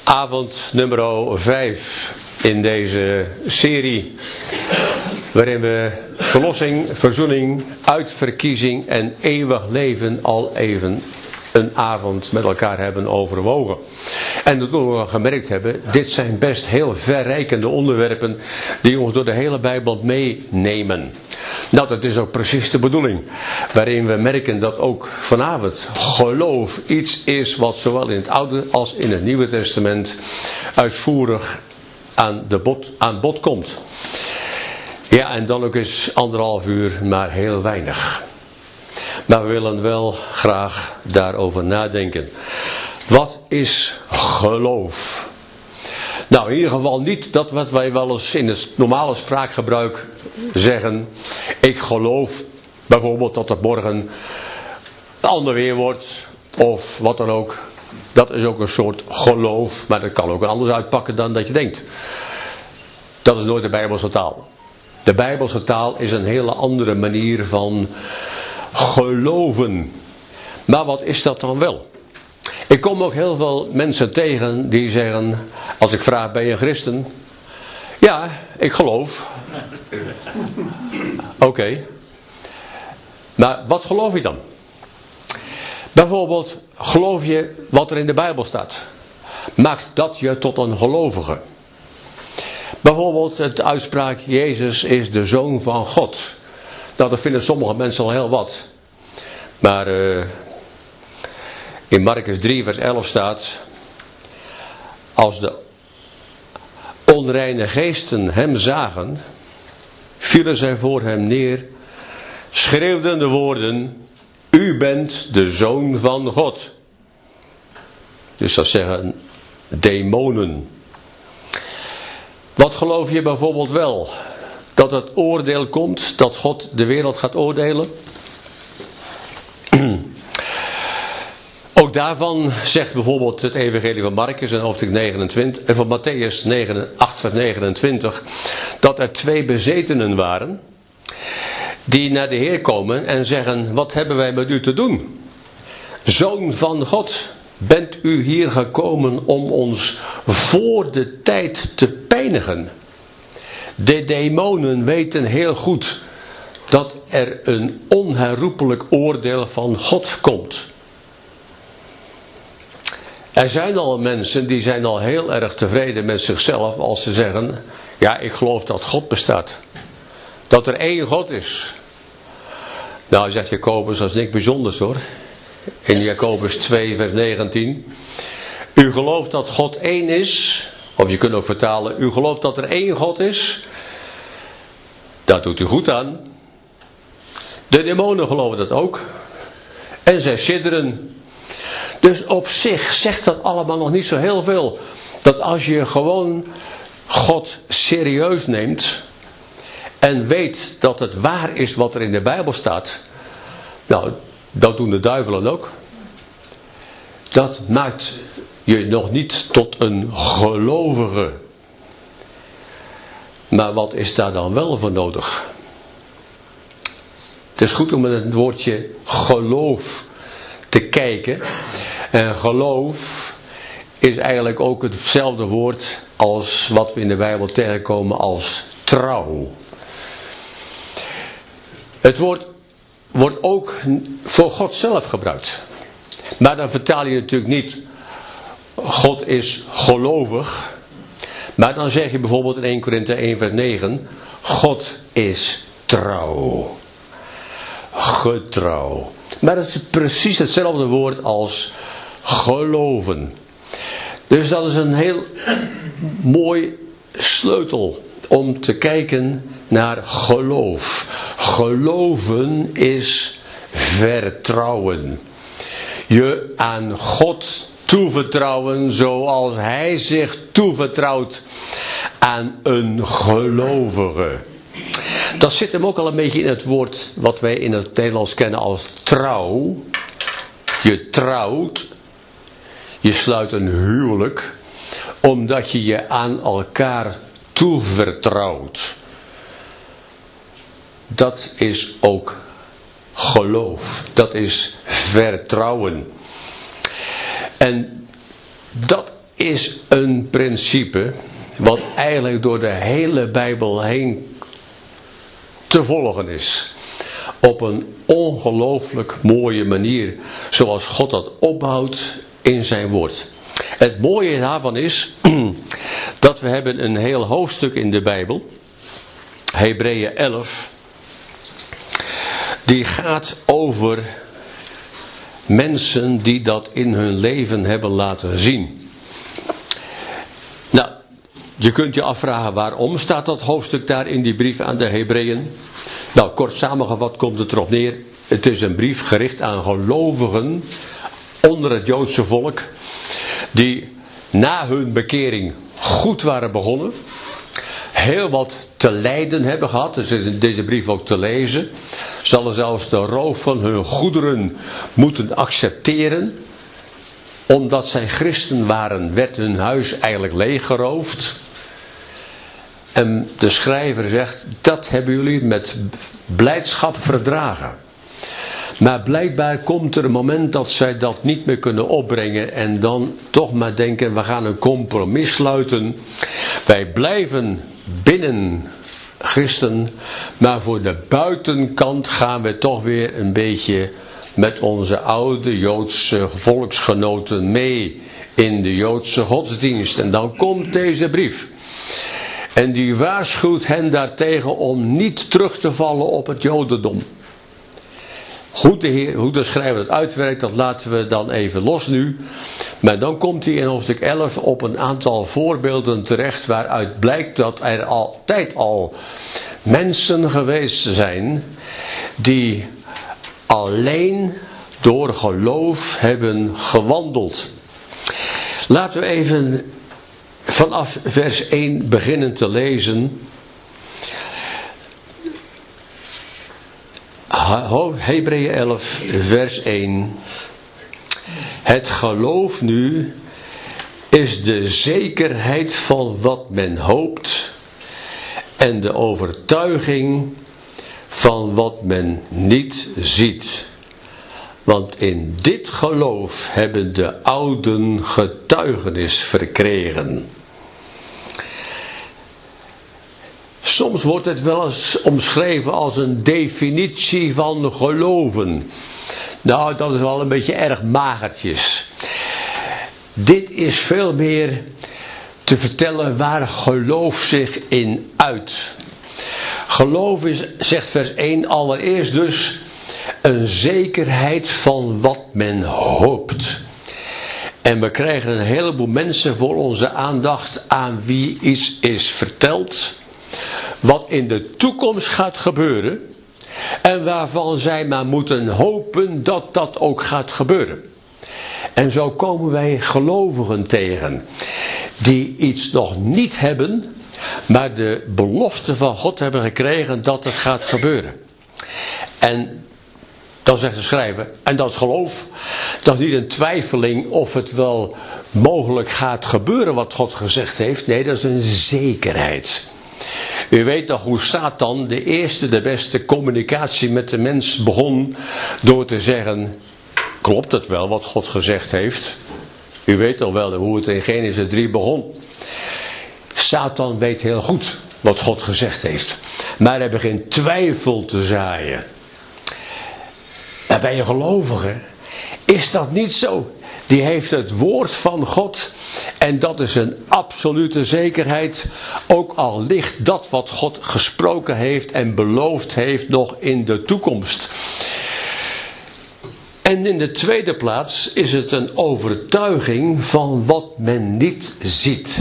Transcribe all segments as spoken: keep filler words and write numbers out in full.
avond nummer vijf in deze serie, waarin we verlossing, verzoening, uitverkiezing en eeuwig leven al even een avond met elkaar hebben overwogen. En dat we gemerkt hebben, dit zijn best heel verrijkende onderwerpen die ons door de hele Bijbel meenemen. Nou, dat is ook precies de bedoeling, waarin we merken dat ook vanavond geloof iets is wat zowel in het Oude als in het Nieuwe Testament uitvoerig aan, de bod, aan bod komt. Ja, en dan ook eens anderhalf uur, maar heel weinig. Maar we willen wel graag daarover nadenken. Wat is geloof? Nou, in ieder geval niet dat wat wij wel eens in het normale spraakgebruik zeggen. Ik geloof bijvoorbeeld dat het morgen ander weer wordt. Of wat dan ook. Dat is ook een soort geloof. Maar dat kan ook anders uitpakken dan dat je denkt. Dat is nooit de Bijbelse taal. De Bijbelse taal is een hele andere manier van geloven. Maar wat is dat dan wel? Ik kom ook heel veel mensen tegen die zeggen, als ik vraag, ben je een christen? Ja, ik geloof. Oké. Okay. Maar wat geloof je dan? Bijvoorbeeld, geloof je wat er in de Bijbel staat? Maakt dat je tot een gelovige? Bijvoorbeeld het uitspraak, Jezus is de Zoon van God. Nou, dat vinden sommige mensen al heel wat. Maar uh, in Marcus drie vers elf staat, als de onreine geesten hem zagen, vielen zij voor hem neer, schreeuwden de woorden, u bent de Zoon van God. Dus dat zeggen demonen. Wat geloof je bijvoorbeeld wel? Dat het oordeel komt, dat God de wereld gaat oordelen? Ook daarvan zegt bijvoorbeeld het evangelie van Marcus in hoofdstuk negenentwintig, en van Matthäus acht vers negenentwintig, dat er twee bezetenen waren, die naar de Heer komen en zeggen, wat hebben wij met u te doen? Zoon van God, bent u hier gekomen om ons voor de tijd te pijnigen? De demonen weten heel goed dat er een onherroepelijk oordeel van God komt. Er zijn al mensen die zijn al heel erg tevreden met zichzelf als ze zeggen, ja, ik geloof dat God bestaat. Dat er één God is. Nou, zegt Jacobus, dat is niks bijzonders hoor. In Jacobus twee vers negentien. U gelooft dat God één is. Of je kunt ook vertalen, u gelooft dat er één God is. Daar doet u goed aan. De demonen geloven dat ook. En zij sidderen. Dus op zich zegt dat allemaal nog niet zo heel veel. Dat als je gewoon God serieus neemt. En weet dat het waar is wat er in de Bijbel staat. Nou, dat doen de duivelen ook. Dat maakt je nog niet tot een gelovige. Maar wat is daar dan wel voor nodig? Het is goed om met het woordje geloof te kijken. En geloof is eigenlijk ook hetzelfde woord als wat we in de Bijbel tegenkomen als trouw. Het woord wordt ook voor God zelf gebruikt. Maar dan vertaal je natuurlijk niet God is gelovig. Maar dan zeg je bijvoorbeeld in eerste Korinthe één vers negen, God is trouw. Getrouw. Maar dat is precies hetzelfde woord als geloven. Dus dat is een heel mooi sleutel om te kijken naar geloof. Geloven is vertrouwen. Je aan God toevertrouwen zoals Hij zich toevertrouwt aan een gelovige. Dat zit hem ook al een beetje in het woord wat wij in het Nederlands kennen als trouw. Je trouwt, je sluit een huwelijk, omdat je je aan elkaar toevertrouwt. Dat is ook geloof. Dat is vertrouwen. En dat is een principe wat eigenlijk door de hele Bijbel heen te volgen is. Op een ongelooflijk mooie manier, zoals God dat opbouwt in zijn woord. Het mooie daarvan is dat we hebben een heel hoofdstuk in de Bijbel, Hebreeën elf, die gaat over mensen die dat in hun leven hebben laten zien. Nou, je kunt je afvragen waarom staat dat hoofdstuk daar in die brief aan de Hebreeën. Nou, kort samengevat komt het erop neer. Het is een brief gericht aan gelovigen onder het Joodse volk, die na hun bekering goed waren begonnen, heel wat te lijden hebben gehad. Dus in deze brief ook te lezen. Zullen zelfs de roof van hun goederen moeten accepteren. Omdat zij christen waren, werd hun huis eigenlijk leeggeroofd. En de schrijver zegt, dat hebben jullie met blijdschap verdragen. Maar blijkbaar komt er een moment dat zij dat niet meer kunnen opbrengen en dan toch maar denken, we gaan een compromis sluiten. Wij blijven binnen christen, maar voor de buitenkant gaan we toch weer een beetje met onze oude Joodse volksgenoten mee in de Joodse godsdienst. En dan komt deze brief. En die waarschuwt hen daartegen om niet terug te vallen op het Jodendom. Hoe de, heer, hoe de schrijver het uitwerkt, dat laten we dan even los nu. Maar dan komt hij in hoofdstuk elf op een aantal voorbeelden terecht, waaruit blijkt dat er altijd al mensen geweest zijn die alleen door geloof hebben gewandeld. Laten we even vanaf vers één beginnen te lezen. Hebreeën elf, vers één. Het geloof nu is de zekerheid van wat men hoopt en de overtuiging van wat men niet ziet. Want in dit geloof hebben de ouden getuigenis verkregen. Soms wordt het wel eens omschreven als een definitie van geloven. Nou, dat is wel een beetje erg magertjes. Dit is veel meer te vertellen waar geloof zich in uit. Geloof is, zegt vers één, allereerst dus een zekerheid van wat men hoopt. En we krijgen een heleboel mensen voor onze aandacht aan wie iets is verteld, wat in de toekomst gaat gebeuren en waarvan zij maar moeten hopen dat dat ook gaat gebeuren. En zo komen wij gelovigen tegen die iets nog niet hebben, maar de belofte van God hebben gekregen dat het gaat gebeuren. En dan zegt de schrijver, en dat is geloof, dat is niet een twijfeling of het wel mogelijk gaat gebeuren wat God gezegd heeft. Nee, dat is een zekerheid. U weet nog hoe Satan de eerste, de beste communicatie met de mens begon door te zeggen, klopt het wel wat God gezegd heeft? U weet al wel hoe het in Genesis drie begon. Satan weet heel goed wat God gezegd heeft, maar hij begint twijfel te zaaien. En bij een gelovige is dat niet zo. Die heeft het woord van God en dat is een absolute zekerheid. Ook al ligt dat wat God gesproken heeft en beloofd heeft nog in de toekomst. En in de tweede plaats is het een overtuiging van wat men niet ziet.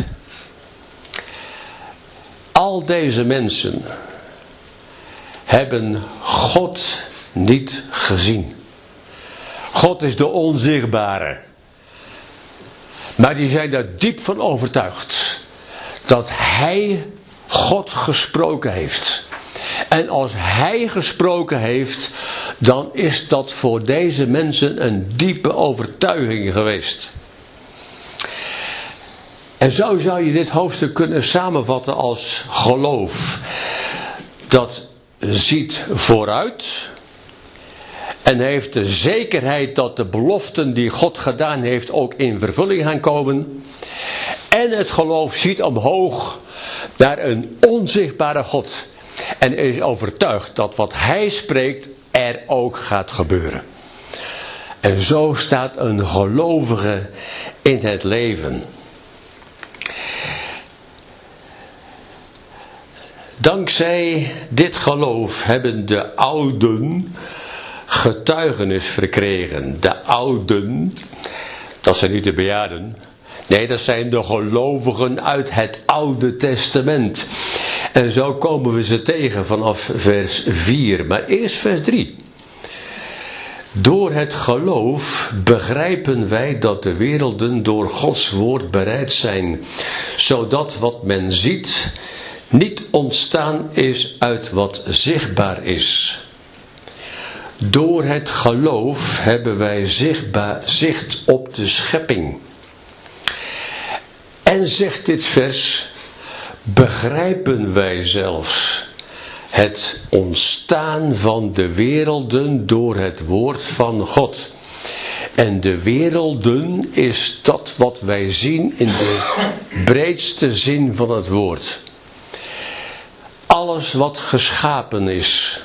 Al deze mensen hebben God niet gezien. God is de onzichtbare. Maar die zijn daar diep van overtuigd dat Hij God gesproken heeft. En als Hij gesproken heeft, dan is dat voor deze mensen een diepe overtuiging geweest. En zo zou je dit hoofdstuk kunnen samenvatten als geloof. Dat ziet vooruit en heeft de zekerheid dat de beloften die God gedaan heeft ook in vervulling gaan komen. En het geloof ziet omhoog naar een onzichtbare God. En is overtuigd dat wat hij spreekt er ook gaat gebeuren. En zo staat een gelovige in het leven. Dankzij dit geloof hebben de ouden getuigenis verkregen. De ouden, dat zijn niet de bejaarden. Nee, dat zijn de gelovigen uit het Oude Testament. En zo komen we ze tegen vanaf vers vier. Maar eerst vers drie. Door het geloof begrijpen wij dat de werelden door Gods woord bereid zijn, zodat wat men ziet niet ontstaan is uit wat zichtbaar is. Door het geloof hebben wij zichtbaar zicht op de schepping. En zegt dit vers, begrijpen wij zelfs het ontstaan van de werelden door het woord van God. En de werelden is dat wat wij zien in de breedste zin van het woord. Alles wat geschapen is.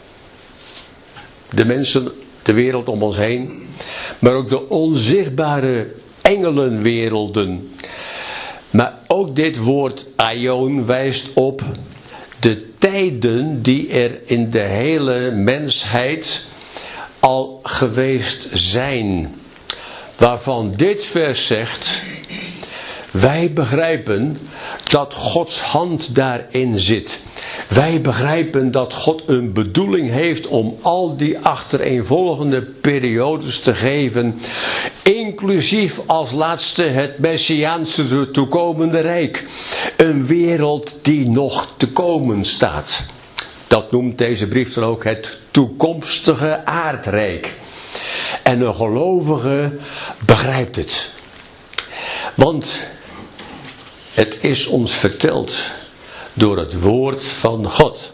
De mensen, de wereld om ons heen. Maar ook de onzichtbare engelenwerelden. Maar ook dit woord aion wijst op de tijden die er in de hele mensheid al geweest zijn. Waarvan dit vers zegt, wij begrijpen dat Gods hand daarin zit. Wij begrijpen dat God een bedoeling heeft om al die achtereenvolgende periodes te geven, inclusief als laatste het Messiaanse toekomende rijk. Een wereld die nog te komen staat. Dat noemt deze brief dan ook het toekomstige aardrijk. En een gelovige begrijpt het. Want het is ons verteld door het woord van God.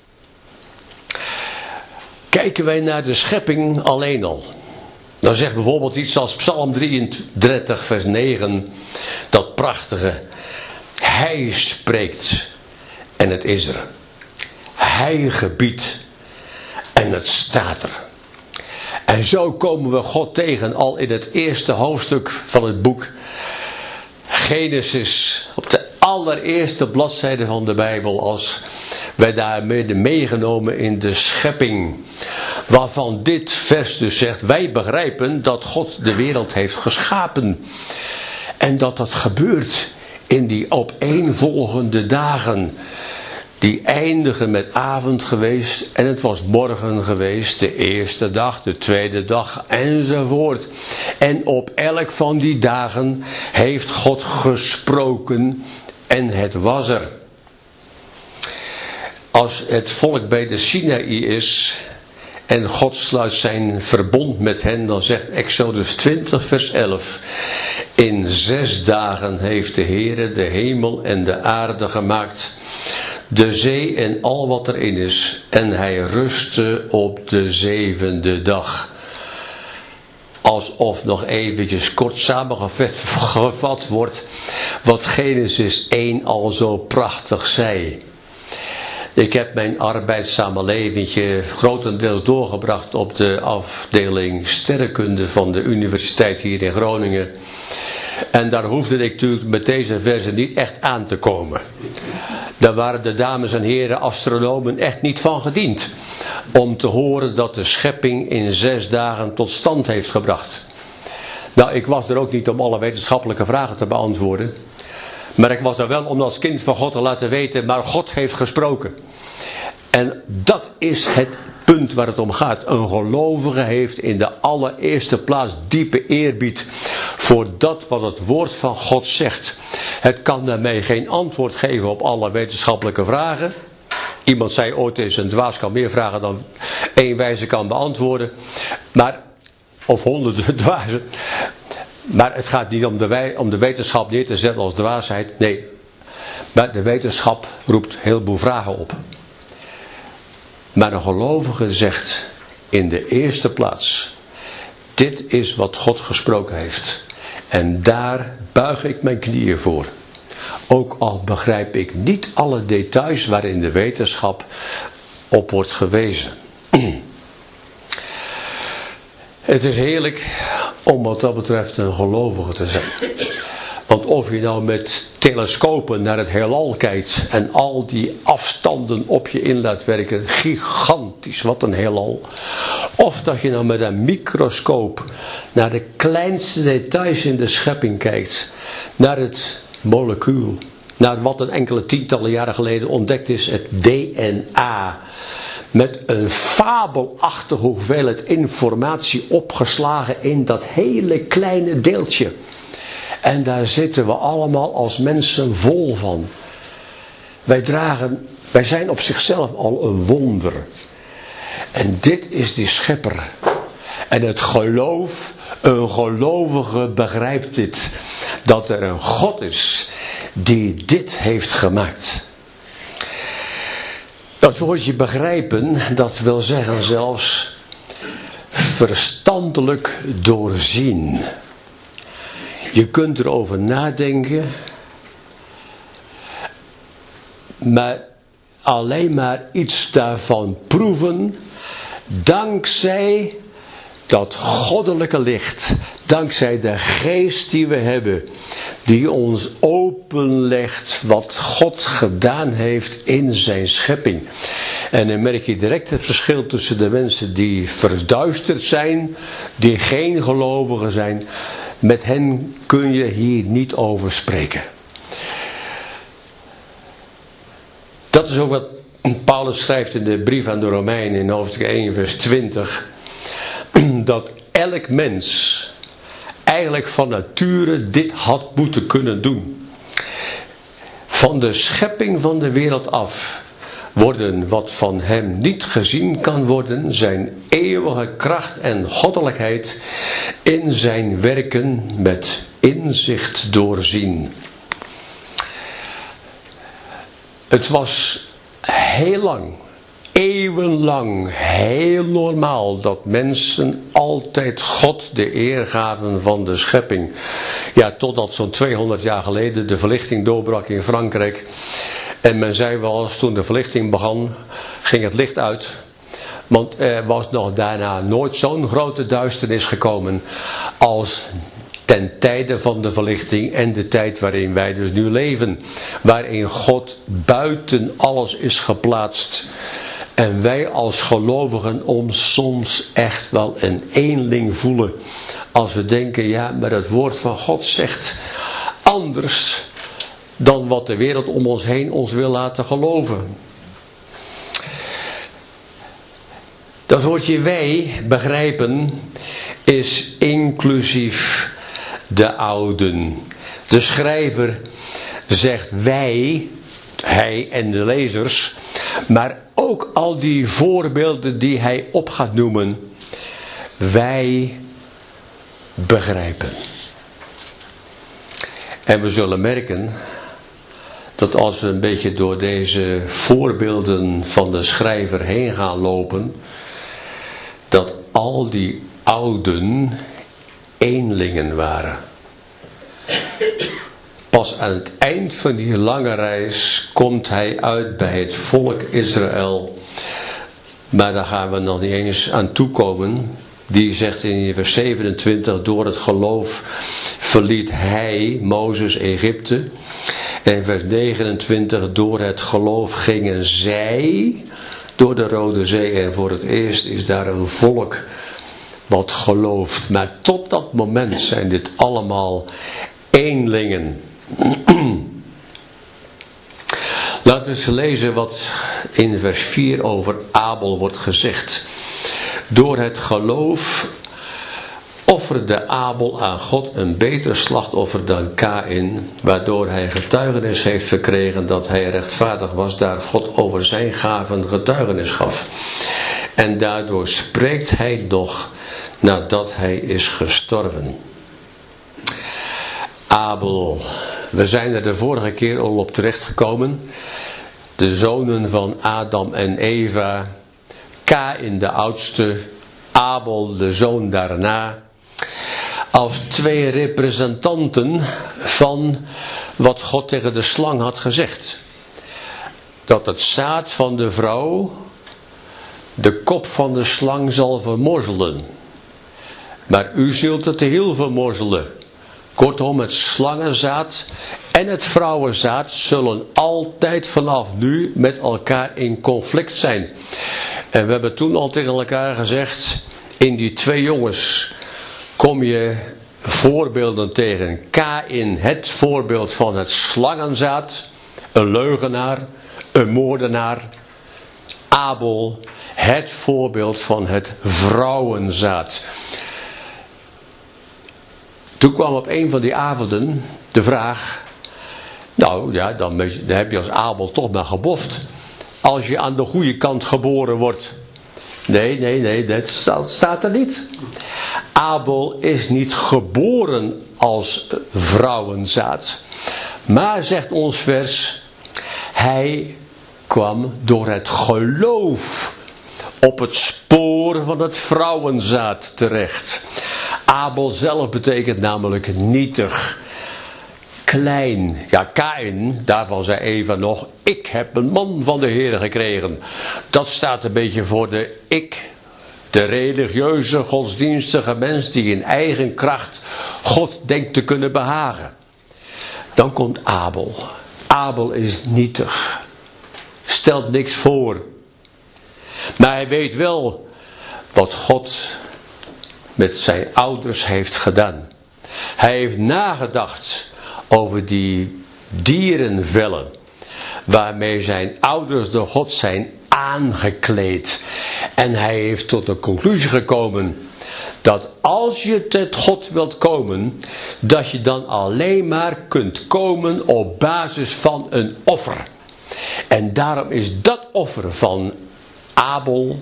Kijken wij naar de schepping alleen al. Dan zegt bijvoorbeeld iets als Psalm drieëndertig vers negen. Dat prachtige. Hij spreekt en het is er. Hij gebiedt en het staat er. En zo komen we God tegen al in het eerste hoofdstuk van het boek Genesis, op de allereerste bladzijde van de Bijbel, als wij daar meegenomen in de schepping, waarvan dit vers dus zegt, wij begrijpen dat God de wereld heeft geschapen en dat dat gebeurt in die opeenvolgende dagen. Die eindigen met avond geweest en het was morgen geweest, de eerste dag, de tweede dag enzovoort. En op elk van die dagen heeft God gesproken en het was er. Als het volk bij de Sinaï is en God sluit zijn verbond met hen, dan zegt Exodus twintig vers elf. In zes dagen heeft de Heere de hemel en de aarde gemaakt, de zee en al wat erin is, en hij rustte op de zevende dag. Alsof nog eventjes kort samengevat wordt wat Genesis één al zo prachtig zei. Ik heb mijn arbeidssamenleventje grotendeels doorgebracht op de afdeling sterrenkunde van de universiteit hier in Groningen. En daar hoefde ik natuurlijk met deze versen niet echt aan te komen. Daar waren de dames en heren astronomen echt niet van gediend. Om te horen dat de schepping in zes dagen tot stand heeft gebracht. Nou, ik was er ook niet om alle wetenschappelijke vragen te beantwoorden. Maar ik was er wel om als kind van God te laten weten, maar God heeft gesproken. En dat is het punt waar het om gaat. Een gelovige heeft in de allereerste plaats diepe eerbied voor dat wat het woord van God zegt. Het kan daarmee geen antwoord geven op alle wetenschappelijke vragen. Iemand zei ooit eens, een dwaas kan meer vragen dan één wijze kan beantwoorden. Maar, of honderden dwazen. Maar het gaat niet om de, wij, om de wetenschap neer te zetten als dwaasheid. Nee, maar de wetenschap roept heel veel vragen op. Maar een gelovige zegt in de eerste plaats, dit is wat God gesproken heeft. En daar buig ik mijn knieën voor. Ook al begrijp ik niet alle details waarin de wetenschap op wordt gewezen. Het is heerlijk om wat dat betreft een gelovige te zijn. Want of je nou met telescopen naar het heelal kijkt en al die afstanden op je in laat werken, gigantisch, wat een heelal. Of dat je nou met een microscoop naar de kleinste details in de schepping kijkt, naar het molecuul, naar wat een enkele tientallen jaren geleden ontdekt is, het D N A. Met een fabelachtige hoeveelheid informatie opgeslagen in dat hele kleine deeltje. En daar zitten we allemaal als mensen vol van. Wij dragen, wij zijn op zichzelf al een wonder. En dit is die schepper. En het geloof, een gelovige begrijpt dit. Dat er een God is die dit heeft gemaakt. Dat woordje begrijpen, dat wil zeggen zelfs verstandelijk doorzien. Je kunt erover nadenken, maar alleen maar iets daarvan proeven, dankzij dat goddelijke licht, dankzij de geest die we hebben, die ons openlegt wat God gedaan heeft in zijn schepping. En dan merk je direct het verschil tussen de mensen die verduisterd zijn, die geen gelovigen zijn. Met hen kun je hier niet over spreken. Dat is ook wat Paulus schrijft in de brief aan de Romeinen in hoofdstuk één vers twintig. Dat elk mens eigenlijk van nature dit had moeten kunnen doen. Van de schepping van de wereld af worden wat van hem niet gezien kan worden, zijn eeuwige kracht en goddelijkheid in zijn werken met inzicht doorzien. Het was heel lang, eeuwenlang, heel normaal dat mensen altijd God de eer gaven van de schepping. Ja, totdat zo'n tweehonderd jaar geleden de verlichting doorbrak in Frankrijk. En men zei wel eens, toen de verlichting begon, ging het licht uit. Want er was nog daarna nooit zo'n grote duisternis gekomen als ten tijde van de verlichting en de tijd waarin wij dus nu leven. Waarin God buiten alles is geplaatst. En wij als gelovigen ons soms echt wel een eenling voelen. Als we denken, ja, maar het woord van God zegt anders dan wat de wereld om ons heen ons wil laten geloven. Dat woordje wij begrijpen is inclusief de ouden. De schrijver zegt wij, hij en de lezers, maar ook al die voorbeelden die hij op gaat noemen, wij begrijpen. En we zullen merken dat als we een beetje door deze voorbeelden van de schrijver heen gaan lopen, dat al die ouden eenlingen waren. Pas aan het eind van die lange reis komt hij uit bij het volk Israël. Maar daar gaan we nog niet eens aan toekomen. Die zegt in vers zevenentwintig, door het geloof verliet hij, Mozes, Egypte. En in vers negenentwintig, door het geloof gingen zij door de Rode Zee. En voor het eerst is daar een volk wat gelooft. Maar tot dat moment zijn dit allemaal eenlingen. Laten we eens lezen wat in vers vier over Abel wordt gezegd. Door het geloof offerde Abel aan God een beter slachtoffer dan Kaïn, waardoor hij getuigenis heeft verkregen dat hij rechtvaardig was, daar God over zijn gaven getuigenis gaf. En daardoor spreekt hij nog nadat hij is gestorven. Abel, we zijn er de vorige keer al op terechtgekomen. De zonen van Adam en Eva, Kaïn de oudste, Abel de zoon daarna. als twee representanten van wat God tegen de slang had gezegd. Dat het zaad van de vrouw de kop van de slang zal vermorzelen. Maar u zult het heel vermorzelen. Kortom, het slangenzaad en het vrouwenzaad zullen altijd vanaf nu met elkaar in conflict zijn. En we hebben toen al tegen elkaar gezegd, in die twee jongens kom je voorbeelden tegen. Kaïn, het voorbeeld van het slangenzaad, een leugenaar, een moordenaar. Abel, het voorbeeld van het vrouwenzaad. Toen kwam op een van die avonden de vraag, nou ja, dan, dan heb je als Abel toch maar geboft. Als je aan de goede kant geboren wordt. Nee, nee, nee, dat staat, staat er niet. Abel is niet geboren als vrouwenzaad. Maar, zegt ons vers, hij kwam door het geloof op het spoor van het vrouwenzaad terecht. Abel zelf betekent namelijk nietig, klein. Ja, Kaïn, daarvan zei Eva nog, ik heb een man van de Heer gekregen. Dat staat een beetje voor de ik, de religieuze, godsdienstige mens die in eigen kracht God denkt te kunnen behagen. Dan komt Abel. Abel is nietig, stelt niks voor. Maar hij weet wel wat God met zijn ouders heeft gedaan. Hij heeft nagedacht over die dierenvellen waarmee zijn ouders door God zijn aangekleed. En hij heeft tot de conclusie gekomen dat als je tot God wilt komen, dat je dan alleen maar kunt komen op basis van een offer. En daarom is dat offer van Abel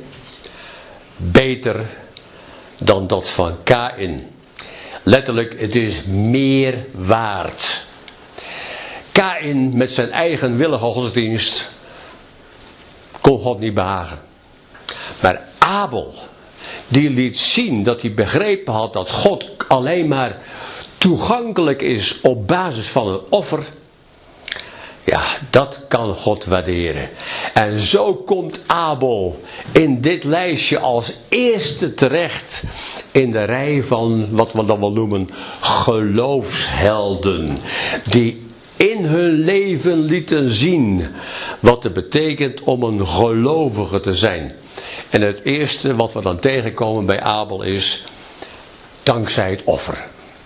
beter dan dat van Kaïn. Letterlijk, het is meer waard. Kaïn met zijn eigen willige godsdienst kon God niet behagen. Maar Abel, die liet zien dat hij begrepen had dat God alleen maar toegankelijk is op basis van een offer. Ja, dat kan God waarderen. En zo komt Abel in dit lijstje als eerste terecht in de rij van wat we dan wel noemen geloofshelden. Die in hun leven lieten zien wat het betekent om een gelovige te zijn. En het eerste wat we dan tegenkomen bij Abel is dankzij het offer.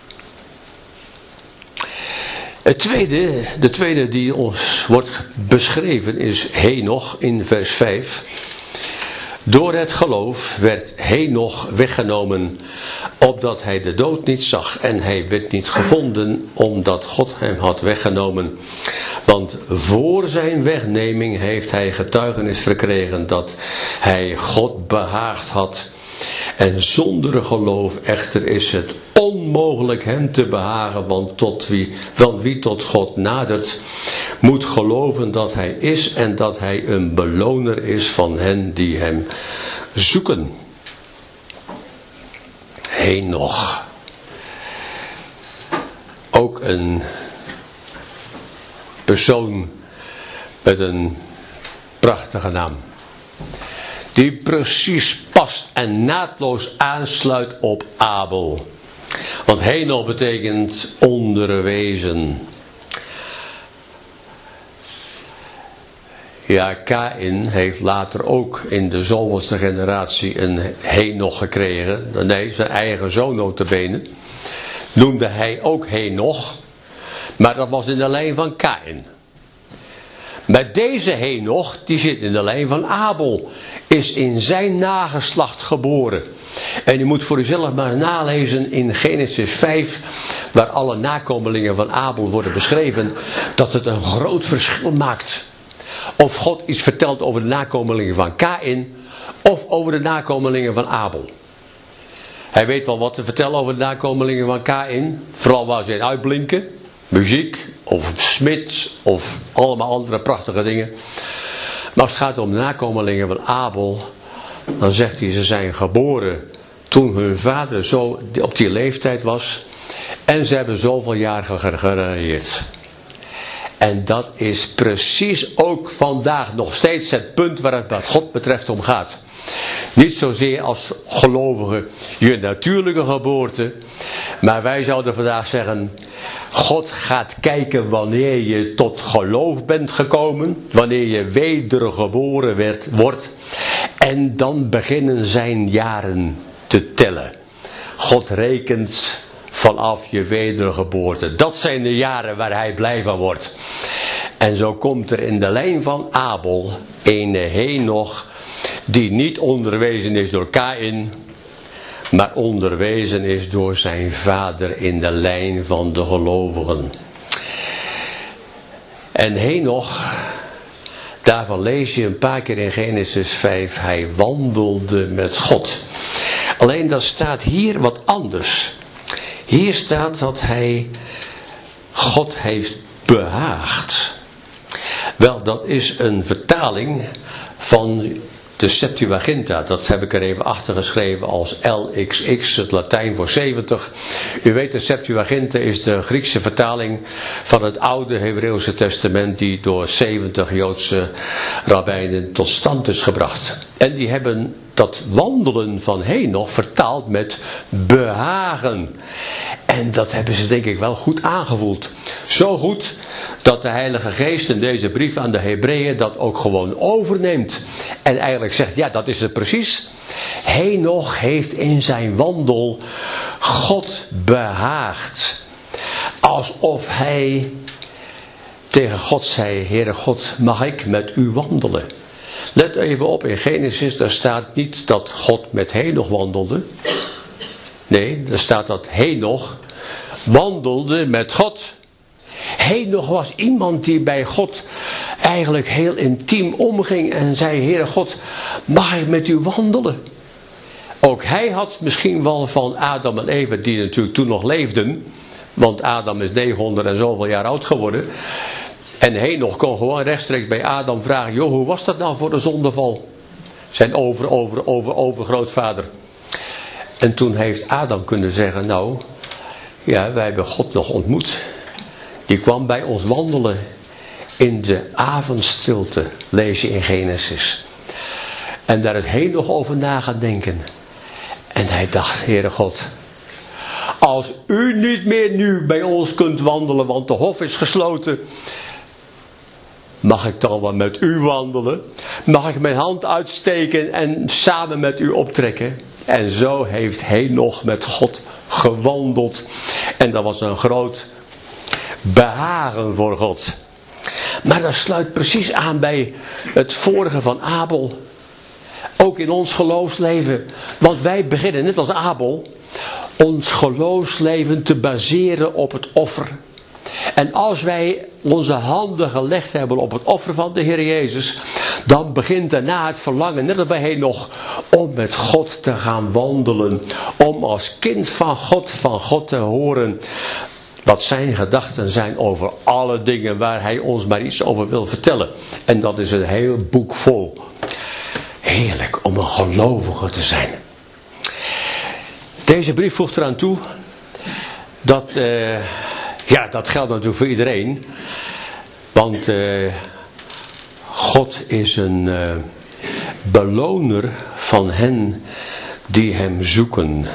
Het tweede, de tweede die ons wordt beschreven is Henoch in vers vijf. Door het geloof werd Henoch weggenomen, opdat hij de dood niet zag. En hij werd niet gevonden, omdat God hem had weggenomen. Want voor zijn wegneming heeft hij getuigenis verkregen dat hij God behaagd had. En zonder geloof echter is het onmogelijk hem te behagen, want, tot wie, want wie tot God nadert, moet geloven dat hij is en dat hij een beloner is van hen die hem zoeken. Henoch. Ook een persoon met een prachtige naam. Die precies past en naadloos aansluit op Abel. Want Henoch betekent onderwezen. Ja, Kaïn heeft later ook in de zoveelste generatie een Henoch gekregen. Nee, zijn eigen zoon nota bene. Noemde hij ook Henoch. Maar dat was in de lijn van Kaïn. Maar deze Henoch, die zit in de lijn van Abel, is in zijn nageslacht geboren. En u moet voor uzelf maar nalezen in Genesis vijf, waar alle nakomelingen van Abel worden beschreven, dat het een groot verschil maakt. Of God iets vertelt over de nakomelingen van Kaïn, of over de nakomelingen van Abel. Hij weet wel wat te vertellen over de nakomelingen van Kaïn, vooral waar ze in uitblinken. Muziek, of smid, of allemaal andere prachtige dingen. Maar als het gaat om de nakomelingen van Abel, dan zegt hij, ze zijn geboren toen hun vader zo op die leeftijd was. En ze hebben zoveel jaar geregeerd. En dat is precies ook vandaag nog steeds het punt waar het wat God betreft om gaat. Niet zozeer als gelovige je natuurlijke geboorte. Maar wij zouden vandaag zeggen, God gaat kijken wanneer je tot geloof bent gekomen. Wanneer je wedergeboren werd, wordt. En dan beginnen zijn jaren te tellen. God rekent vanaf je wedergeboorte. Dat zijn de jaren waar hij blij van wordt. En zo komt er in de lijn van Abel een Henoch die niet onderwezen is door Kaïn, maar onderwezen is door zijn vader in de lijn van de gelovigen. En Henoch, daarvan lees je een paar keer in Genesis vijf, hij wandelde met God. Alleen dat staat hier wat anders. Hier staat dat hij God heeft behaagd. Wel, dat is een vertaling van de Septuaginta. Dat heb ik er even achter geschreven als L X X, het Latijn voor zeventig. U weet, de Septuaginta is de Griekse vertaling van het oude Hebreeuwse testament die door zeventig Joodse rabbijnen tot stand is gebracht. En die hebben dat wandelen van Henoch vertaald met behagen. En dat hebben ze denk ik wel goed aangevoeld. Zo goed dat de Heilige Geest in deze brief aan de Hebreeën dat ook gewoon overneemt. En eigenlijk zegt, ja, dat is het precies. Henoch heeft in zijn wandel God behaagd. Alsof hij tegen God zei, Heere God, mag ik met u wandelen? Let even op, in Genesis, daar staat niet dat God met Henoch wandelde. Nee, daar staat dat Henoch wandelde met God. Henoch was iemand die bij God eigenlijk heel intiem omging en zei, Heere God, mag ik met u wandelen? Ook hij had misschien wel van Adam en Eva, die natuurlijk toen nog leefden, want Adam is negenhonderd en zoveel jaar oud geworden. En Henoch kon gewoon rechtstreeks bij Adam vragen, joh, hoe was dat nou voor de zondeval? Zijn over, over, over, overgrootvader. En toen heeft Adam kunnen zeggen, nou, ja, wij hebben God nog ontmoet. Die kwam bij ons wandelen in de avondstilte, lees je in Genesis. En daar het Henoch over na gaan denken. En hij dacht, Heere God, als u niet meer nu bij ons kunt wandelen, want de hof is gesloten, mag ik dan wel met u wandelen? Mag ik mijn hand uitsteken en samen met u optrekken? En zo heeft Henoch met God gewandeld. En dat was een groot behagen voor God. Maar dat sluit precies aan bij het vorige van Abel. Ook in ons geloofsleven. Want wij beginnen, net als Abel, ons geloofsleven te baseren op het offer. En als wij onze handen gelegd hebben op het offer van de Heer Jezus, dan begint daarna het verlangen, net als bij Henoch, om met God te gaan wandelen. Om als kind van God, van God te horen wat zijn gedachten zijn over alle dingen waar hij ons maar iets over wil vertellen. En dat is een heel boek vol. Heerlijk om een gelovige te zijn. Deze brief voegt eraan toe dat, uh, ja, dat geldt natuurlijk voor iedereen. Want uh, God is een uh, beloner van hen die hem zoeken.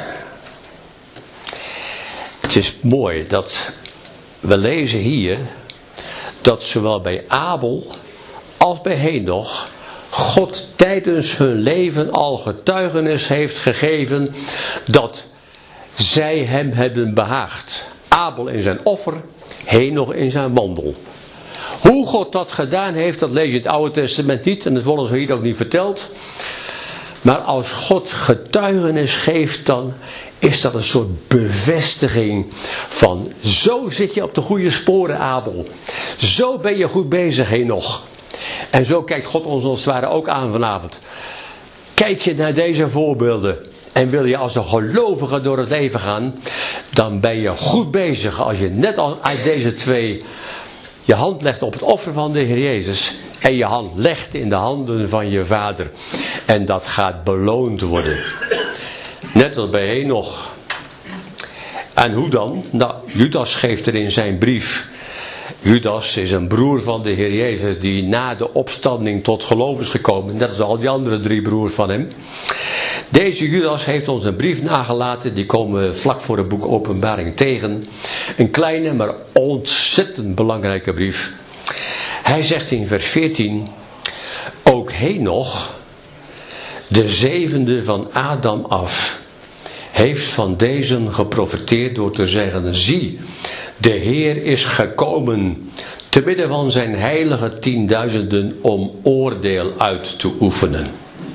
Het is mooi dat we lezen hier dat zowel bij Abel als bij Henoch God tijdens hun leven al getuigenis heeft gegeven dat zij hem hebben behaagd. Abel in zijn offer, Henoch in zijn wandel. Hoe God dat gedaan heeft, dat lees je in het Oude Testament niet en dat worden ze hier ook niet verteld. Maar als God getuigenis geeft, dan is dat een soort bevestiging van zo zit je op de goede sporen, Abel. Zo ben je goed bezig, Henoch. En zo kijkt God ons als het ware ook aan vanavond. Kijk je naar deze voorbeelden en wil je als een gelovige door het leven gaan, dan ben je goed bezig als je net als uit deze twee je hand legt op het offer van de Heer Jezus en je hand legt in de handen van je vader. En dat gaat beloond worden. Net als bij Henoch. En hoe dan? Nou, Judas geeft er in zijn brief. Judas is een broer van de Heer Jezus die na de opstanding tot geloof is gekomen. Net als al die andere drie broers van hem. Deze Judas heeft ons een brief nagelaten. Die komen we vlak voor het boek Openbaring tegen. Een kleine maar ontzettend belangrijke brief. Hij zegt in vers veertien. Ook Henoch, de zevende van Adam af, heeft van deze geprofeteerd door te zeggen: zie, de Heer is gekomen te midden van zijn heilige tienduizenden om oordeel uit te oefenen.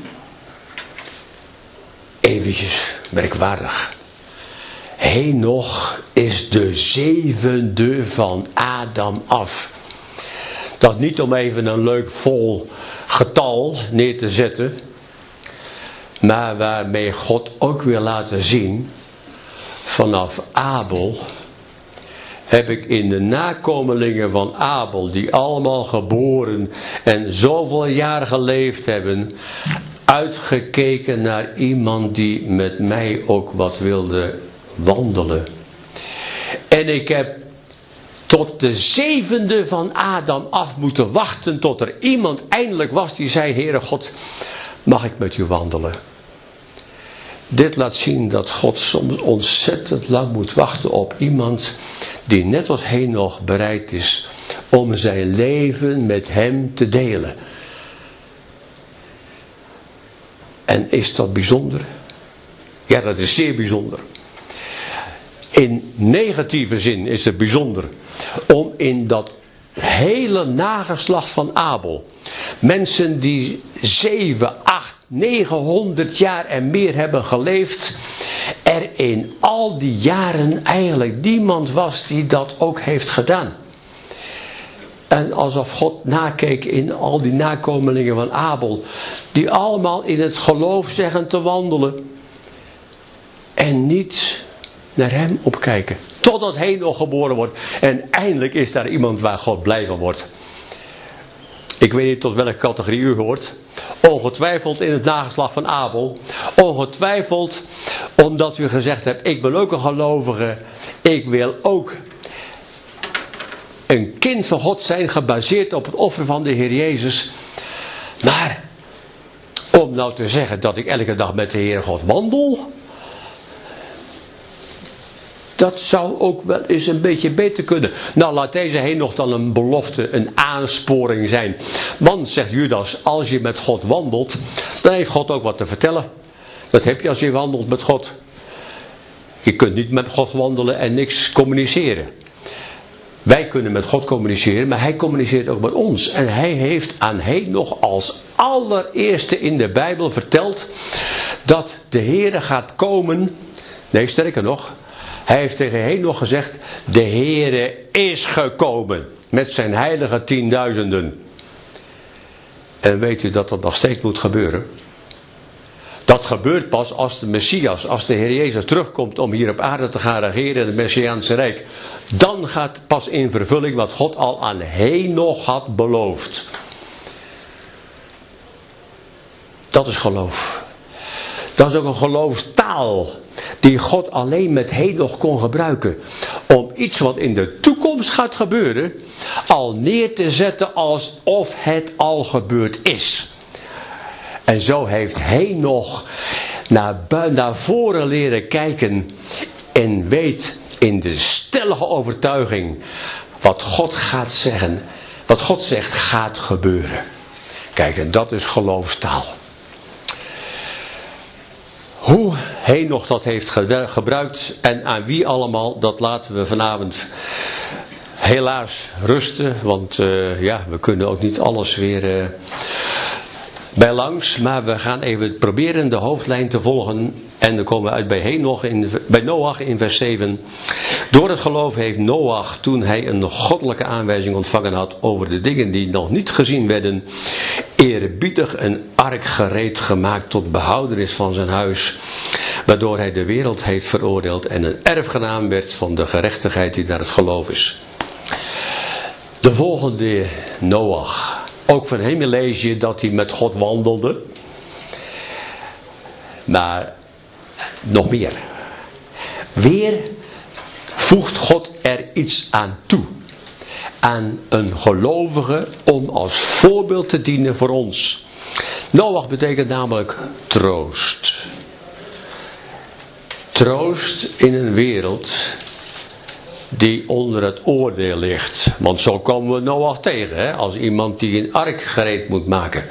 Eventjes merkwaardig. Henoch is de zevende van Adam af. Dat niet om even een leuk vol getal neer te zetten, maar waarmee God ook wil laten zien, vanaf Abel heb ik in de nakomelingen van Abel, die allemaal geboren en zoveel jaar geleefd hebben, uitgekeken naar iemand die met mij ook wat wilde wandelen. En ik heb tot de zevende van Adam af moeten wachten tot er iemand eindelijk was die zei: Heere God, mag ik met u wandelen? Dit laat zien dat God soms ontzettend lang moet wachten op iemand die net als Henoch bereid is om zijn leven met hem te delen. En is dat bijzonder? Ja, dat is zeer bijzonder. In negatieve zin is het bijzonder om in dat hele nageslacht van Abel, mensen die zeven, acht, negenhonderd jaar en meer hebben geleefd, er in al die jaren eigenlijk niemand was die dat ook heeft gedaan. En alsof God nakeek in al die nakomelingen van Abel, die allemaal in het geloof zeggen te wandelen en niet naar hem opkijken. Totdat Henoch geboren wordt. En eindelijk is daar iemand waar God blij van wordt. Ik weet niet tot welke categorie u hoort. Ongetwijfeld in het nageslacht van Abel. Ongetwijfeld omdat u gezegd hebt: ik ben ook een gelovige. Ik wil ook een kind van God zijn, gebaseerd op het offer van de Heer Jezus. Maar om nou te zeggen dat ik elke dag met de Heer God wandel, dat zou ook wel eens een beetje beter kunnen. Nou, laat deze Henoch dan een belofte, een aansporing zijn. Want, zegt Judas, als je met God wandelt, dan heeft God ook wat te vertellen. Dat heb je als je wandelt met God. Je kunt niet met God wandelen en niks communiceren. Wij kunnen met God communiceren, maar hij communiceert ook met ons. En hij heeft aan Henoch als allereerste in de Bijbel verteld dat de Heere gaat komen. Nee, sterker nog, hij heeft tegen Henoch gezegd: de Heere is gekomen met zijn heilige tienduizenden. En weet u dat dat nog steeds moet gebeuren? Dat gebeurt pas als de Messias, als de Heer Jezus terugkomt om hier op aarde te gaan regeren in het Messiaanse Rijk. Dan gaat pas in vervulling wat God al aan Henoch had beloofd. Dat is geloof. Dat is ook een geloofstaal die God alleen met Henoch kon gebruiken. Om iets wat in de toekomst gaat gebeuren al neer te zetten alsof het al gebeurd is. En zo heeft Henoch naar, naar voren leren kijken en weet in de stellige overtuiging wat God gaat zeggen. Wat God zegt gaat gebeuren. Kijk, en dat is geloofstaal. Hoe Henoch dat heeft gebruikt en aan wie allemaal, dat laten we vanavond helaas rusten. Want uh, ja, we kunnen ook niet alles weer uh, bij langs. Maar we gaan even proberen de hoofdlijn te volgen. En dan komen we uit bij Henoch in, bij Noach in vers zeven. Door het geloof heeft Noach, toen hij een goddelijke aanwijzing ontvangen had over de dingen die nog niet gezien werden, eerbiedig een ark gereed gemaakt tot behoudenis van zijn huis, waardoor hij de wereld heeft veroordeeld en een erfgenaam werd van de gerechtigheid die naar het geloof is. De volgende Noach. Ook van hem lees je dat hij met God wandelde. Maar nog meer. Weer voegt God er iets aan toe. Aan een gelovige om als voorbeeld te dienen voor ons. Noach betekent namelijk troost. Troost in een wereld die onder het oordeel ligt. Want zo komen we Noach tegen, hè? Als iemand die een ark gereed moet maken.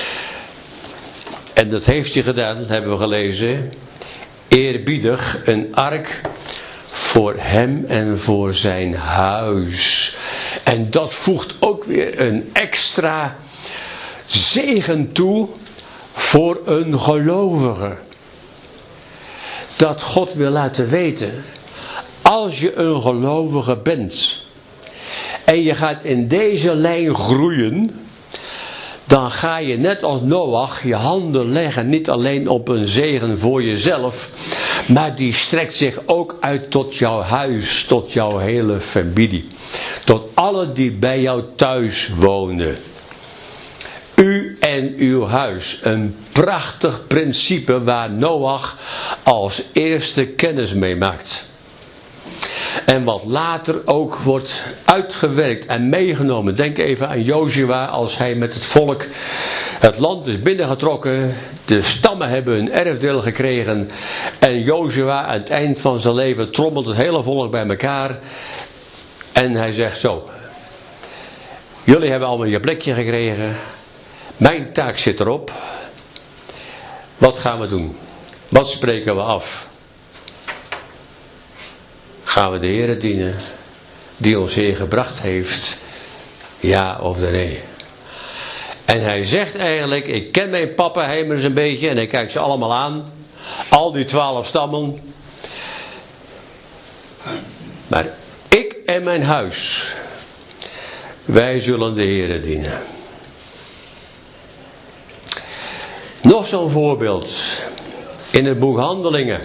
En dat heeft hij gedaan, dat hebben we gelezen. Eerbiedig een ark voor hem en voor zijn huis. En dat voegt ook weer een extra zegen toe voor een gelovige. Dat God wil laten weten, als je een gelovige bent en je gaat in deze lijn groeien, dan ga je net als Noach je handen leggen, niet alleen op een zegen voor jezelf, maar die strekt zich ook uit tot jouw huis, tot jouw hele familie, tot alle die bij jou thuis wonen. U en uw huis, een prachtig principe waar Noach als eerste kennis mee maakt. En wat later ook wordt uitgewerkt en meegenomen. Denk even aan Jozua als hij met het volk het land is binnengetrokken. De stammen hebben hun erfdeel gekregen. En Jozua aan het eind van zijn leven trommelt het hele volk bij elkaar. En hij zegt zo. Jullie hebben allemaal je plekje gekregen. Mijn taak zit erop. Wat gaan we doen? Wat spreken we af? Gaan we de Heere dienen die ons hier gebracht heeft? Ja of nee? En hij zegt eigenlijk, ik ken mijn pappenheimers een beetje en ik kijk ze allemaal aan. Al die twaalf stammen. Maar ik en mijn huis, wij zullen de Heere dienen. Nog zo'n voorbeeld in het boek Handelingen.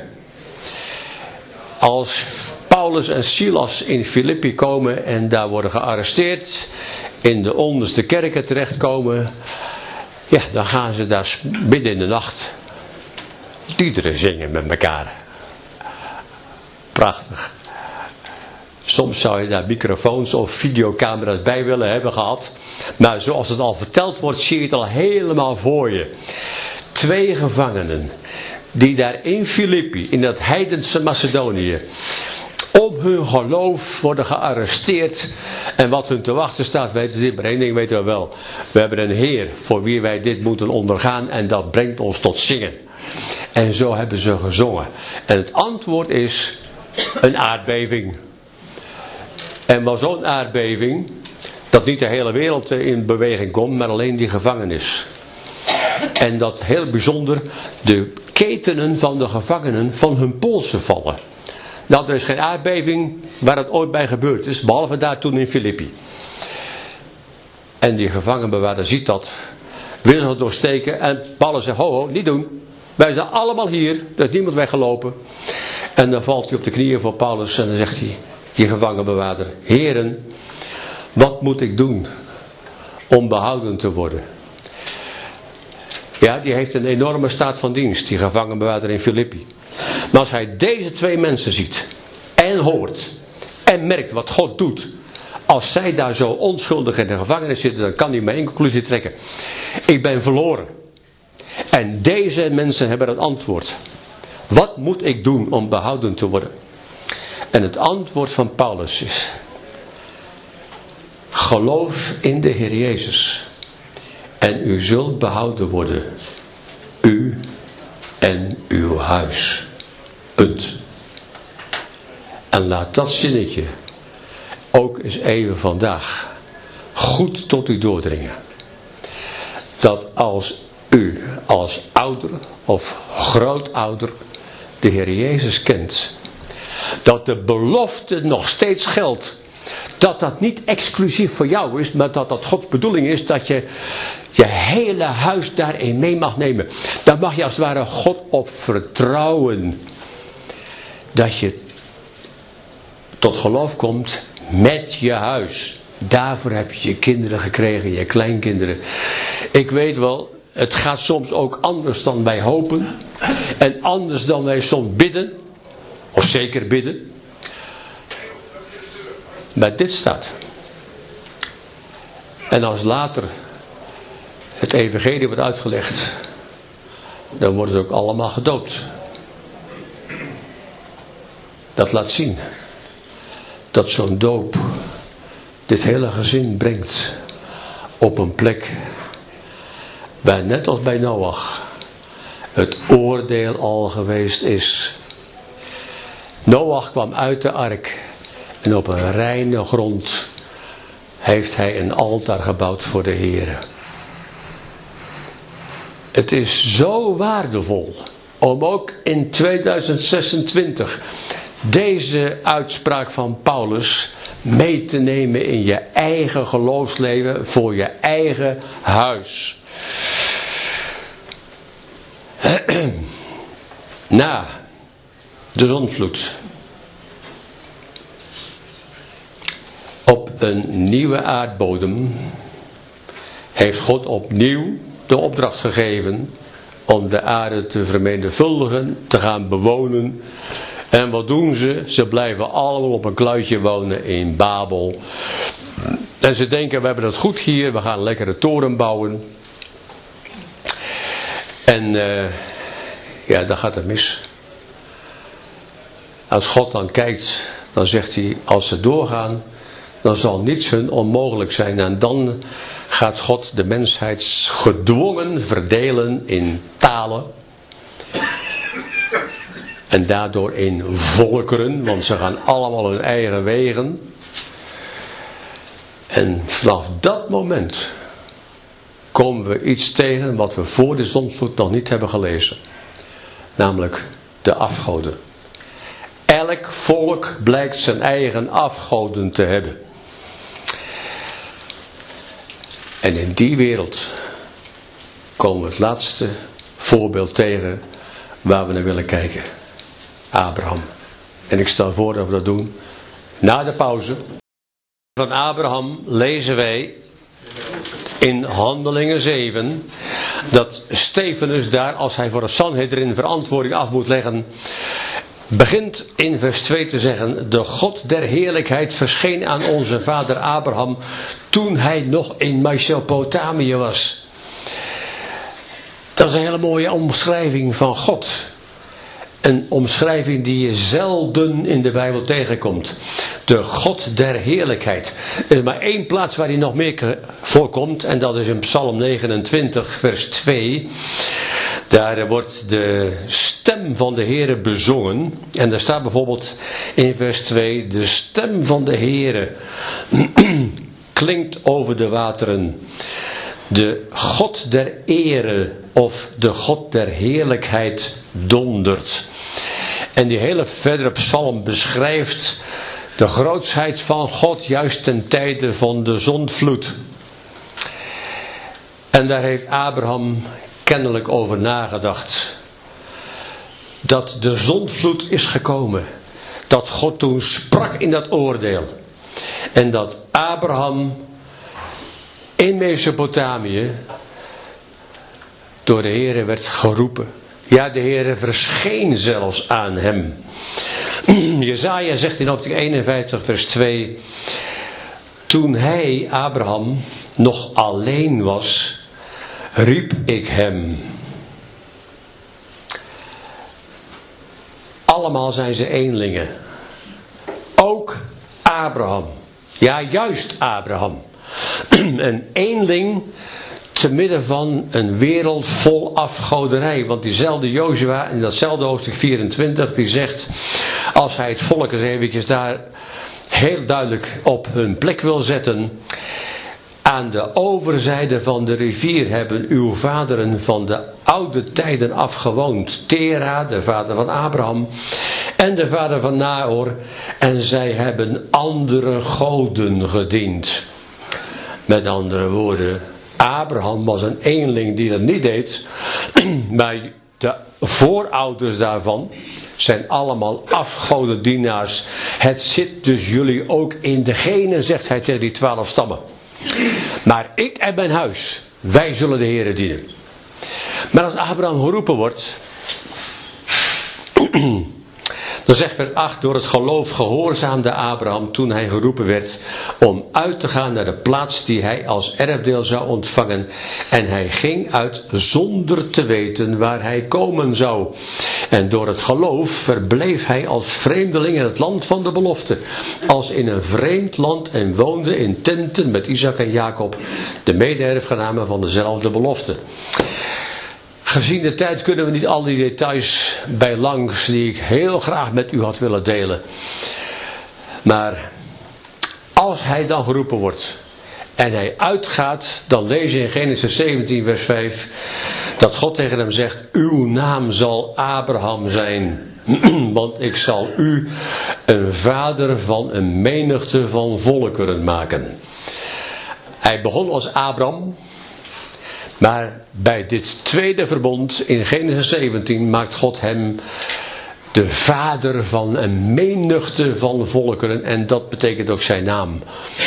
Als Paulus en Silas in Filippi komen en daar worden gearresteerd, in de onderste kerken terechtkomen, ja, dan gaan ze daar midden in de nacht liederen zingen met elkaar. Prachtig. Soms zou je daar microfoons of videocamera's bij willen hebben gehad, maar zoals het al verteld wordt, zie je het al helemaal voor je. Twee gevangenen die daar in Filippi, in dat heidense Macedonië, om hun geloof worden gearresteerd. En wat hun te wachten staat, weten ze, maar één ding weten we wel. We hebben een Heer voor wie wij dit moeten ondergaan en dat brengt ons tot zingen. En zo hebben ze gezongen. En het antwoord is een aardbeving. En wel zo'n aardbeving dat niet de hele wereld in beweging komt, maar alleen die gevangenis. En dat heel bijzonder de ketenen van de gevangenen van hun polsen vallen. Nou, er is geen aardbeving waar het ooit bij gebeurd is, behalve daar toen in Filippi. En die gevangenbewaarder ziet dat, wil het doorsteken en Paulus zegt, ho ho, niet doen. Wij zijn allemaal hier, er is niemand weggelopen. En dan valt hij op de knieën voor Paulus en dan zegt hij, die gevangenbewaarder, heren, wat moet ik doen om behouden te worden? Ja, die heeft een enorme staat van dienst, die gevangenbewaarder in Filippi. Maar als hij deze twee mensen ziet en hoort en merkt wat God doet, als zij daar zo onschuldig in de gevangenis zitten, dan kan hij maar één conclusie trekken. Ik ben verloren. En deze mensen hebben het antwoord. Wat moet ik doen om behouden te worden? En het antwoord van Paulus is, geloof in de Heer Jezus. En u zult behouden worden. U en uw huis. Punt. En laat dat zinnetje ook eens even vandaag goed tot u doordringen. Dat als u als ouder of grootouder de Heer Jezus kent, dat de belofte nog steeds geldt. Dat dat niet exclusief voor jou is, maar dat dat Gods bedoeling is dat je je hele huis daarin mee mag nemen. Daar mag je als het ware God op vertrouwen. Dat je tot geloof komt met je huis. Daarvoor heb je je kinderen gekregen, je kleinkinderen. Ik weet wel, het gaat soms ook anders dan wij hopen. En anders dan wij soms bidden. Of zeker bidden. Maar dit staat. En als later het evangelie wordt uitgelegd, dan wordt het ook allemaal gedoopt. Dat laat zien dat zo'n doop dit hele gezin brengt op een plek waar, net als bij Noach, het oordeel al geweest is. Noach kwam uit de ark en op een reine grond heeft hij een altaar gebouwd voor de Heere. Het is zo waardevol om ook in tweeduizend zesentwintig deze uitspraak van Paulus mee te nemen in je eigen geloofsleven, voor je eigen huis. Na de zondvloed, op een nieuwe aardbodem, heeft God opnieuw de opdracht gegeven om de aarde te vermenigvuldigen, te gaan bewonen. En wat doen ze? Ze blijven allemaal op een kluitje wonen in Babel. En ze denken, we hebben het goed hier, we gaan een lekkere toren bouwen. En uh, ja, dan gaat het mis. Als God dan kijkt, dan zegt hij, als ze doorgaan, dan zal niets hun onmogelijk zijn. En dan gaat God de mensheid gedwongen verdelen in talen. En daardoor in volkeren, want ze gaan allemaal hun eigen wegen. En vanaf dat moment komen we iets tegen wat we voor de zondvloed nog niet hebben gelezen. Namelijk de afgoden. Elk volk blijkt zijn eigen afgoden te hebben. En in die wereld komen we het laatste voorbeeld tegen waar we naar willen kijken. Abraham. En ik stel voor dat we dat doen na de pauze. Van Abraham lezen wij in Handelingen zeven dat Stefanus daar, als hij voor de Sanhedrin verantwoording af moet leggen, begint in vers twee te zeggen: de God der heerlijkheid verscheen aan onze vader Abraham toen hij nog in Mesopotamië was. Dat is een hele mooie omschrijving van God. Een omschrijving die je zelden in de Bijbel tegenkomt. De God der heerlijkheid. Er is maar één plaats waar hij nog meer voorkomt. En dat is in Psalm negenentwintig vers twee. Daar wordt de stem van de Heere bezongen. En daar staat bijvoorbeeld in vers twee. De stem van de Heere klinkt over de wateren. De God der ere of de God der heerlijkheid dondert. En die hele verdere psalm beschrijft de grootsheid van God juist ten tijde van de zondvloed. En daar heeft Abraham kennelijk over nagedacht. Dat de zondvloed is gekomen. Dat God toen sprak in dat oordeel. En dat Abraham in Mesopotamië door de Heere werd geroepen. Ja, de Heere verscheen zelfs aan hem. Jesaja zegt in hoofdstuk eenenvijftig vers twee. Toen hij, Abraham, nog alleen was, riep ik hem. Allemaal zijn ze eenlingen. Ook Abraham. Ja, juist Abraham. Een eenling te midden van een wereld vol afgoderij. Want diezelfde Jozua in datzelfde hoofdstuk vierentwintig die zegt, als hij het volk eens eventjes daar heel duidelijk op hun plek wil zetten. Aan de overzijde van de rivier hebben uw vaderen van de oude tijden af gewoond. Tera, de vader van Abraham, en de vader van Nahor. En zij hebben andere goden gediend. Met andere woorden, Abraham was een eenling die dat niet deed. Maar de voorouders daarvan zijn allemaal afgodendienaars. Het zit dus jullie ook in de genen, zegt hij tegen die twaalf stammen. Maar ik en mijn huis, wij zullen de Heere dienen. Maar als Abraham geroepen wordt, dan zegt vers acht, door het geloof gehoorzaamde Abraham toen hij geroepen werd om uit te gaan naar de plaats die hij als erfdeel zou ontvangen. En hij ging uit zonder te weten waar hij komen zou. En door het geloof verbleef hij als vreemdeling in het land van de belofte, als in een vreemd land, en woonde in tenten met Isaac en Jacob, de mede-erfgenamen van dezelfde belofte. Gezien de tijd kunnen we niet al die details bij langs die ik heel graag met u had willen delen. Maar als hij dan geroepen wordt en hij uitgaat, dan lees je in Genesis zeventien vers vijf dat God tegen hem zegt: uw naam zal Abraham zijn, want ik zal u een vader van een menigte van volkeren maken. Hij begon als Abraham. Maar bij dit tweede verbond in Genesis zeventien maakt God hem de vader van een menigte van volkeren. En dat betekent ook zijn naam.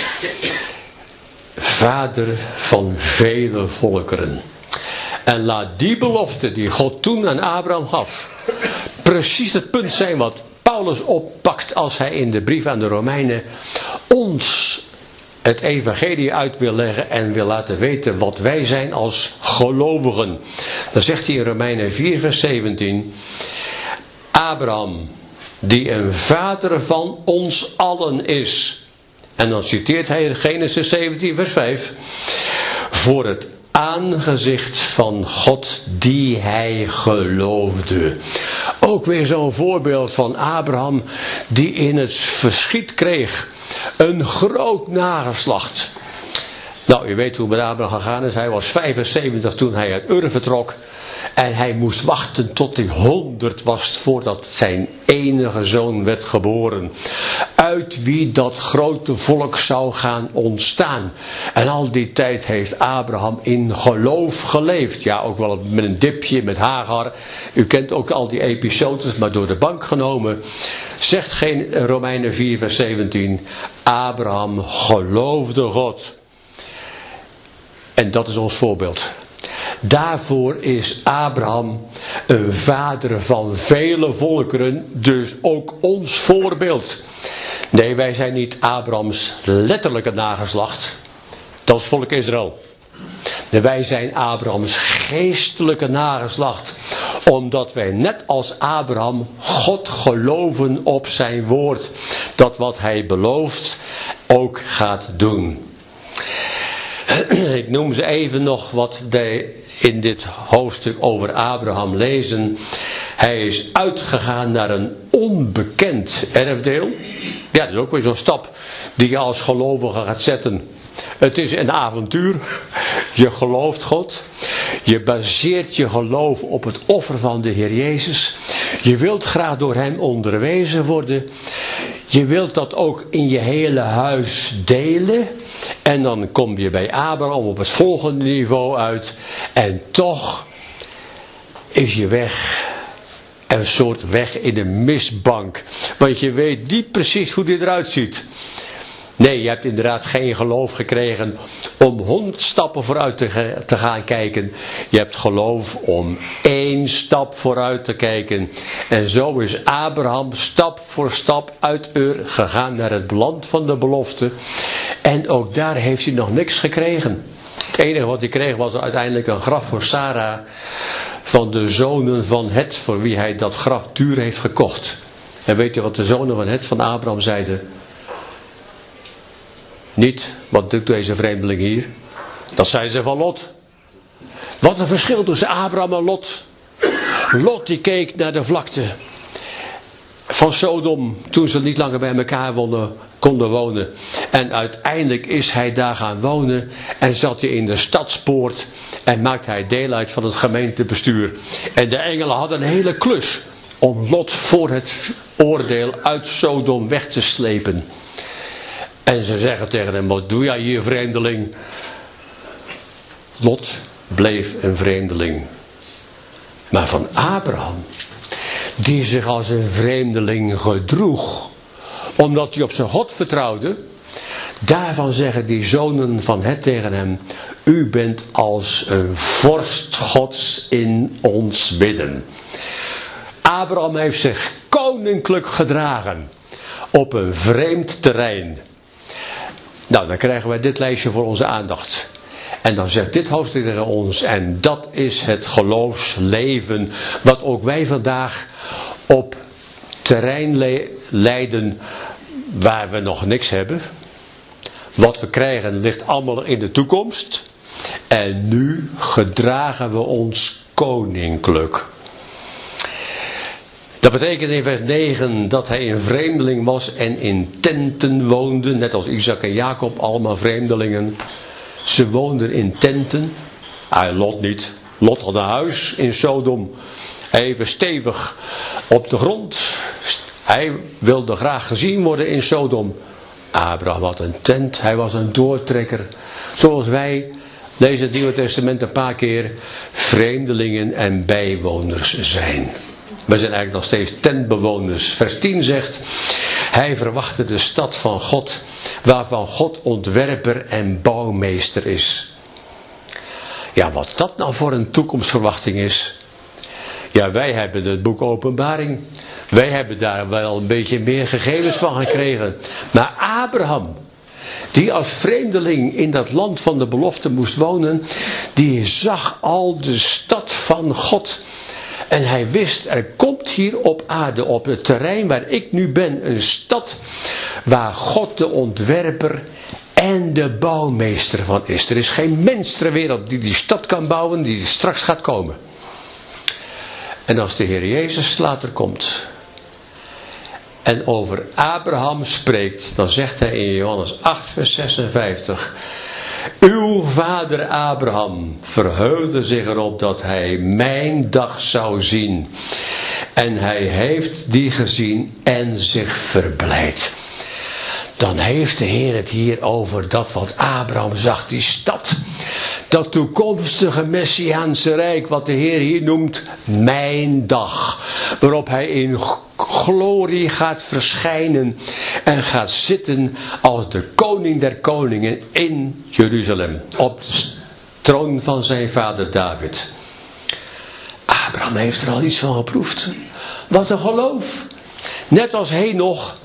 Vader van vele volkeren. En laat die belofte die God toen aan Abraham gaf precies het punt zijn wat Paulus oppakt als hij in de brief aan de Romeinen ons het evangelie uit wil leggen en wil laten weten wat wij zijn als gelovigen. Dan zegt hij in Romeinen vier vers zeventien: Abraham, die een vader van ons allen is. En dan citeert hij in Genesis zeventien vers vijf: voor het aangezicht van God die hij geloofde. Ook weer zo'n voorbeeld van Abraham die in het verschiet kreeg een groot nageslacht. Nou, u weet hoe het met Abraham gegaan is. Hij was vijfenzeventig toen hij uit Ur vertrok. En hij moest wachten tot hij honderd was voordat zijn enige zoon werd geboren. Uit wie dat grote volk zou gaan ontstaan. En al die tijd heeft Abraham in geloof geleefd. Ja, ook wel met een dipje, met Hagar. U kent ook al die episodes, maar door de bank genomen. Zegt geen Romeinen vier vers zeventien. Abraham geloofde God. En dat is ons voorbeeld. Daarvoor is Abraham een vader van vele volkeren, dus ook ons voorbeeld. Nee, wij zijn niet Abrahams letterlijke nageslacht. Dat is volk Israël. Nee, wij zijn Abrahams geestelijke nageslacht. Omdat wij net als Abraham God geloven op zijn woord. Dat wat hij belooft ook gaat doen. Ik noem ze even nog wat wij in dit hoofdstuk over Abraham lezen. Hij is uitgegaan naar een onbekend erfdeel. Ja, dat is ook weer zo'n stap die je als gelovige gaat zetten. Het is een avontuur. Je gelooft God. Je baseert je geloof op het offer van de Heer Jezus. Je wilt graag door hem onderwezen worden. Je wilt dat ook in je hele huis delen. En dan kom je bij Abraham op het volgende niveau uit. En toch is je weg een soort weg in een mistbank. Want je weet niet precies hoe dit eruit ziet. Nee, je hebt inderdaad geen geloof gekregen om honderd stappen vooruit te, te gaan kijken. Je hebt geloof om één stap vooruit te kijken. En zo is Abraham stap voor stap uit Ur gegaan naar het land van de belofte. En ook daar heeft hij nog niks gekregen. Het enige wat hij kreeg was uiteindelijk een graf voor Sarah van de zonen van Het, voor wie hij dat graf duur heeft gekocht. En weet je wat de zonen van Het van Abraham zeiden? Niet, wat doet deze vreemdeling hier? Dat zei ze van Lot. Wat een verschil tussen Abraham en Lot. Lot die keek naar de vlakte van Sodom toen ze niet langer bij elkaar wonnen, konden wonen. En uiteindelijk is hij daar gaan wonen en zat hij in de stadspoort en maakte hij deel uit van het gemeentebestuur. En de engelen hadden een hele klus om Lot voor het oordeel uit Sodom weg te slepen. En ze zeggen tegen hem: wat doe jij hier, vreemdeling? Lot bleef een vreemdeling. Maar van Abraham, die zich als een vreemdeling gedroeg, omdat hij op zijn God vertrouwde, Daarvan zeggen die zonen van Het tegen hem: u bent als een vorst Gods in ons midden. Abraham heeft zich koninklijk gedragen op een vreemd terrein. Nou, dan krijgen wij dit lijstje voor onze aandacht. En dan zegt dit hoofdstuk tegen ons: en dat is het geloofsleven wat ook wij vandaag op terrein le- leiden waar we nog niks hebben. Wat we krijgen ligt allemaal in de toekomst. En nu gedragen we ons koninklijk. Dat betekent in vers negen dat hij een vreemdeling was en in tenten woonde. Net als Isaac en Jacob, allemaal vreemdelingen. Ze woonden in tenten. Ah, Lot niet. Lot had een huis in Sodom. Even stevig op de grond. Hij wilde graag gezien worden in Sodom. Abraham had een tent. Hij was een doortrekker. Zoals wij, lezen het Nieuwe Testament een paar keer, vreemdelingen en bijwoners zijn. We zijn eigenlijk nog steeds tentbewoners. Vers tien zegt: hij verwachtte de stad van God, waarvan God ontwerper en bouwmeester is. Ja, wat dat nou voor een toekomstverwachting is. Ja, wij hebben het boek Openbaring. Wij hebben daar wel een beetje meer gegevens van gekregen. Maar Abraham, die als vreemdeling in dat land van de belofte moest wonen, die zag al de stad van God. En hij wist, er komt hier op aarde, op het terrein waar ik nu ben, een stad waar God de ontwerper en de bouwmeester van is. Er is geen mens ter wereld die die stad kan bouwen, die straks gaat komen. En als de Heer Jezus later komt en over Abraham spreekt, dan zegt hij in Johannes acht vers zesenvijftig: uw vader Abraham verheugde zich erop dat hij mijn dag zou zien. En hij heeft die gezien en zich verblijd. Dan heeft de Heer het hier over dat wat Abraham zag, die stad. Dat toekomstige Messiaanse rijk, wat de Heer hier noemt, mijn dag. Waarop hij in glorie gaat verschijnen en gaat zitten als de koning der koningen in Jeruzalem. Op de troon van zijn vader David. Abraham heeft er al iets van geproefd. Wat een geloof. Net als Henoch,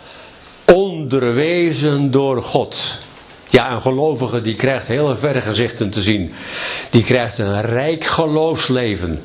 onderwezen door God. Ja, een gelovige die krijgt hele verre gezichten te zien. Die krijgt een rijk geloofsleven.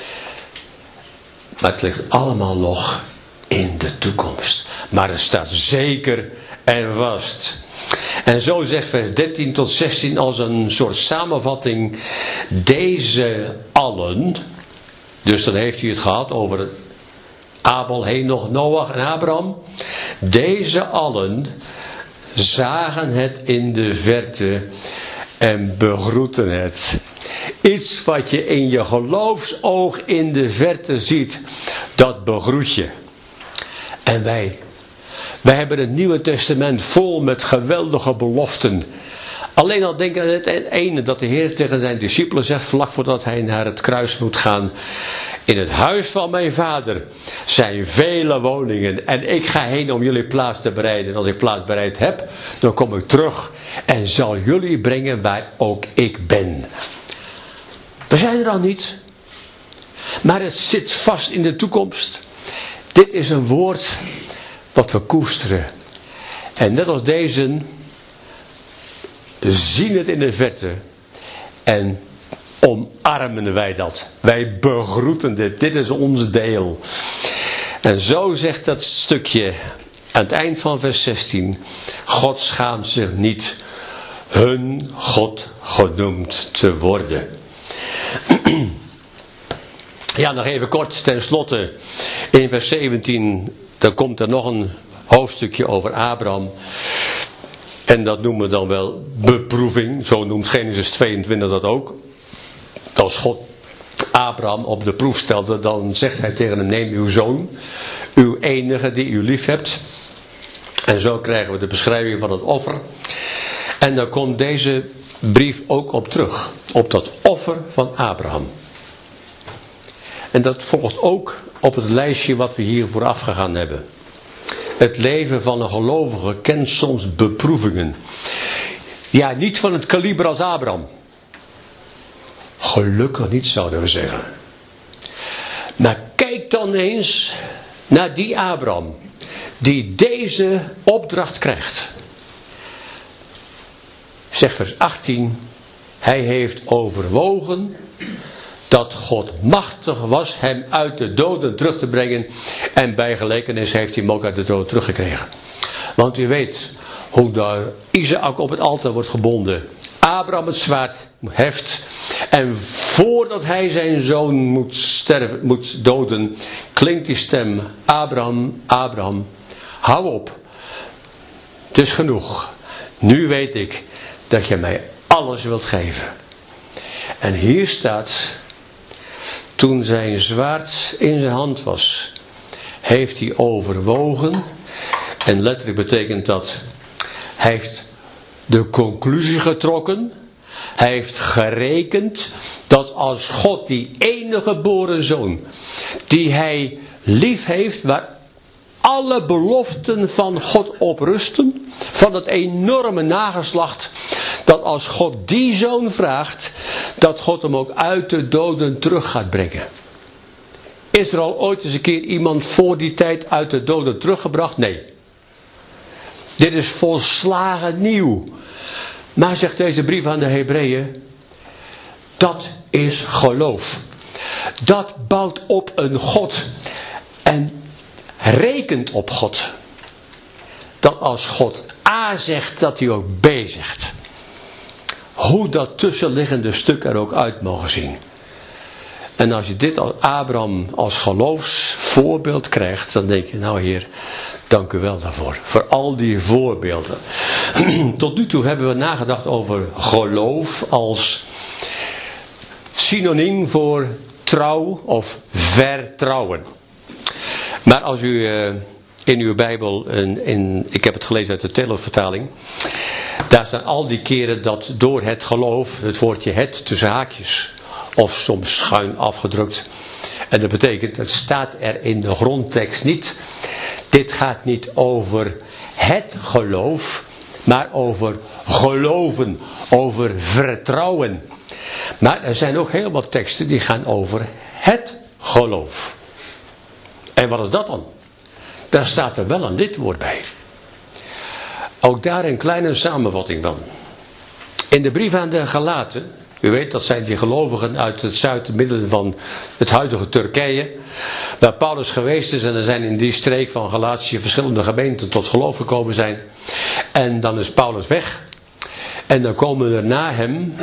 Maar het ligt allemaal nog in de toekomst. Maar het staat zeker en vast. En zo zegt vers dertien tot zestien als een soort samenvatting: deze allen, dus dan heeft hij het gehad over Abel, Henoch, Noach en Abraham. Deze allen zagen het in de verte en begroeten het. Iets wat je in je geloofsoog in de verte ziet, dat begroet je. En wij, wij hebben het Nieuwe Testament vol met geweldige beloften. Alleen al denk aan het ene dat de Heer tegen zijn discipelen zegt, vlak voordat hij naar het kruis moet gaan: in het huis van mijn vader zijn vele woningen en ik ga heen om jullie plaats te bereiden. En als ik plaats bereid heb, dan kom ik terug en zal jullie brengen waar ook ik ben. We zijn er al niet, maar het zit vast in de toekomst. Dit is een woord wat we koesteren. En net als deze zien het in de verte en omarmen wij dat. Wij begroeten dit. Dit is ons deel. En zo zegt dat stukje aan het eind van vers zestien: God schaamt zich niet hun God genoemd te worden. Ja, nog even kort ten slotte. In vers zeventien, dan komt er nog een hoofdstukje over Abraham. En dat noemen we dan wel beproeving. Zo noemt Genesis tweeëntwintig dat ook. Als God Abraham op de proef stelde, dan zegt hij tegen hem: neem uw zoon, uw enige die u lief hebt. En zo krijgen we de beschrijving van het offer. En dan komt deze brief ook op terug. Op dat offer van Abraham. En dat volgt ook op het lijstje wat we hier vooraf gegaan hebben. Het leven van een gelovige kent soms beproevingen. Ja, niet van het kaliber als Abraham. Gelukkig niet, zouden we zeggen. Maar kijk dan eens naar die Abraham, die deze opdracht krijgt. Zeg vers achttien, hij heeft overwogen dat God machtig was hem uit de doden terug te brengen. En bij gelijkenis heeft hij hem ook uit de doden teruggekregen. Want u weet hoe de Isaac op het altaar wordt gebonden. Abraham het zwaard heft. En voordat hij zijn zoon moet, sterven, moet doden, klinkt die stem. Abraham, Abraham, hou op. Het is genoeg. Nu weet ik dat je mij alles wilt geven. En hier staat, toen zijn zwaard in zijn hand was, heeft hij overwogen. En letterlijk betekent dat, hij heeft de conclusie getrokken. Hij heeft gerekend dat als God die enige geboren zoon, die hij lief heeft, waar alle beloften van God op rusten, van het enorme nageslacht, dat als God die zoon vraagt, dat God hem ook uit de doden terug gaat brengen. Is er al ooit eens een keer iemand voor die tijd uit de doden teruggebracht? Nee. Dit is volslagen nieuw. Maar zegt deze brief aan de Hebreeën, dat is geloof. Dat bouwt op een God en rekent op God. Dat als God A zegt, dat hij ook B zegt. Hoe dat tussenliggende stuk er ook uit mogen zien. En als je dit als Abraham als geloofsvoorbeeld krijgt, dan denk je, nou Heer, dank u wel daarvoor. Voor al die voorbeelden. Tot nu toe hebben we nagedacht over geloof als synoniem voor trouw of vertrouwen. Maar als u uh, in uw Bijbel, in, in, ik heb het gelezen uit de Telor-vertaling, daar staan al die keren dat door het geloof, het woordje het tussen haakjes, of soms schuin afgedrukt. En dat betekent, het staat er in de grondtekst niet. Dit gaat niet over het geloof, maar over geloven, over vertrouwen. Maar er zijn ook heel wat teksten die gaan over het geloof. En wat is dat dan? Daar staat er wel een dit woord bij. Ook daar een kleine samenvatting van. In de brief aan de Galaten, u weet dat zijn die gelovigen uit het zuid-midden van het huidige Turkije, waar Paulus geweest is, en er zijn in die streek van Galatië verschillende gemeenten tot geloof gekomen zijn. En dan is Paulus weg. En dan komen er na hem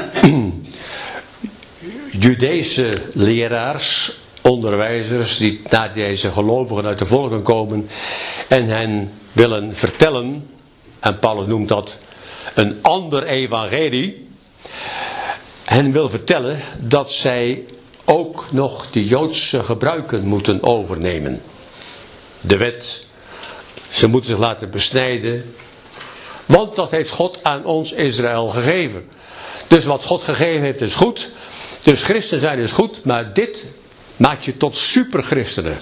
Judese leraars, onderwijzers, die naar deze gelovigen uit de volken komen en hen willen vertellen, en Paulus noemt dat een ander evangelie, hen wil vertellen dat zij ook nog de Joodse gebruiken moeten overnemen. De wet, ze moeten zich laten besnijden, want dat heeft God aan ons Israël gegeven. Dus wat God gegeven heeft is goed, dus christen zijn is goed, maar dit maakt je tot superchristenen.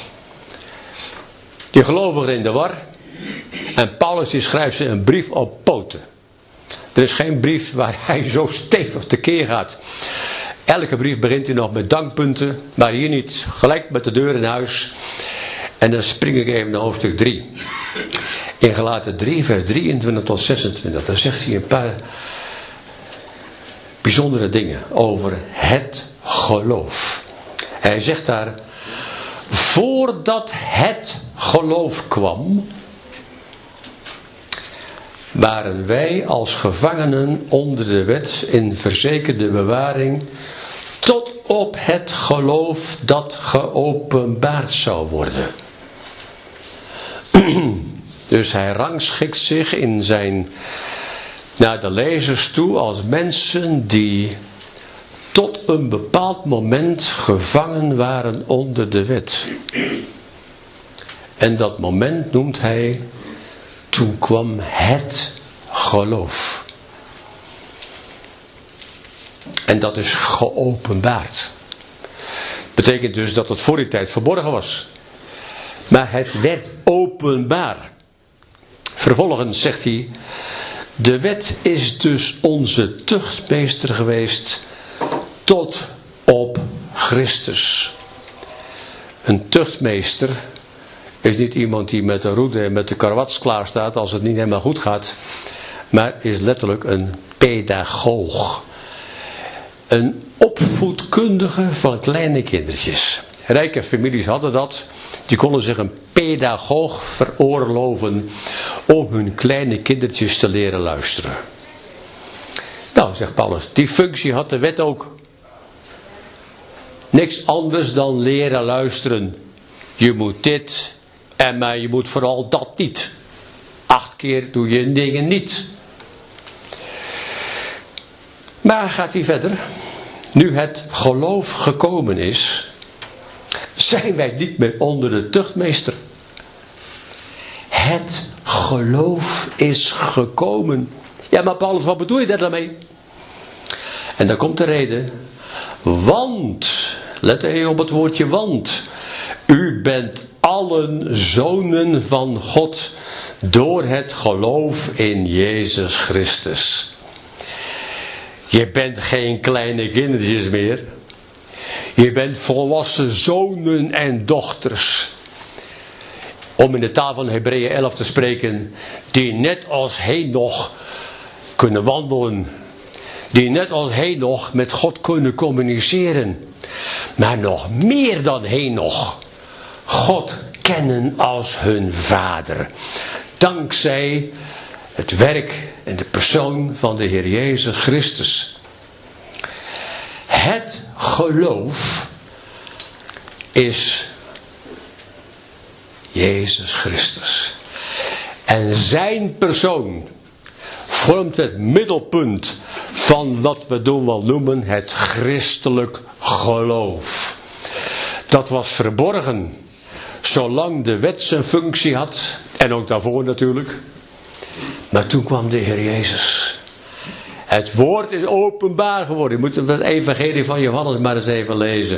Die gelovigen in de war. En Paulus die schrijft ze een brief op poten. Er is geen brief waar hij zo stevig tekeer gaat. Elke brief begint hij nog met dankpunten. Maar hier niet. Gelijk met de deur in huis. En dan spring ik even naar hoofdstuk drie. In Galaten drie vers drieëntwintig tot zesentwintig. Daar zegt hij een paar bijzondere dingen over het geloof. Hij zegt daar, voordat het geloof kwam, waren wij als gevangenen onder de wet in verzekerde bewaring tot op het geloof dat geopenbaard zou worden. Dus hij rangschikt zich in zijn, naar de lezers toe als mensen die tot een bepaald moment gevangen waren onder de wet. En dat moment noemt hij, toen kwam het geloof. En dat is geopenbaard. Betekent dus dat het voor die tijd verborgen was. Maar het werd openbaar. Vervolgens zegt hij, de wet is dus onze tuchtmeester geweest tot op Christus. Een tuchtmeester is niet iemand die met de roede en met de karwats klaar staat als het niet helemaal goed gaat, maar is letterlijk een pedagoog. Een opvoedkundige van kleine kindertjes. Rijke families hadden dat. Die konden zich een pedagoog veroorloven om hun kleine kindertjes te leren luisteren. Nou, zegt Paulus, die functie had de wet ook. Niks anders dan leren luisteren. Je moet dit, en maar je moet vooral dat niet. Acht keer doe je dingen niet. Maar gaat hij verder. Nu het geloof gekomen is, zijn wij niet meer onder de tuchtmeester. Het geloof is gekomen. Ja, maar Paulus, wat bedoel je daar dan mee? En dan komt de reden. Want, let even op het woordje want. U bent allen zonen van God door het geloof in Jezus Christus. Je bent geen kleine kindertjes meer. Je bent volwassen zonen en dochters. Om in de taal van Hebreeën elf te spreken. Die net als Henoch kunnen wandelen. Die net als Henoch met God kunnen communiceren. Maar nog meer dan Henoch. God kennen als hun vader. Dankzij het werk en de persoon van de Heer Jezus Christus. Het geloof is Jezus Christus. En zijn persoon vormt het middelpunt van wat we doen wel noemen het christelijk geloof. Dat was verborgen zolang de wet zijn functie had en ook daarvoor natuurlijk. Maar toen kwam de Heer Jezus. Het woord is openbaar geworden. Je moet het evangelie van Johannes maar eens even lezen.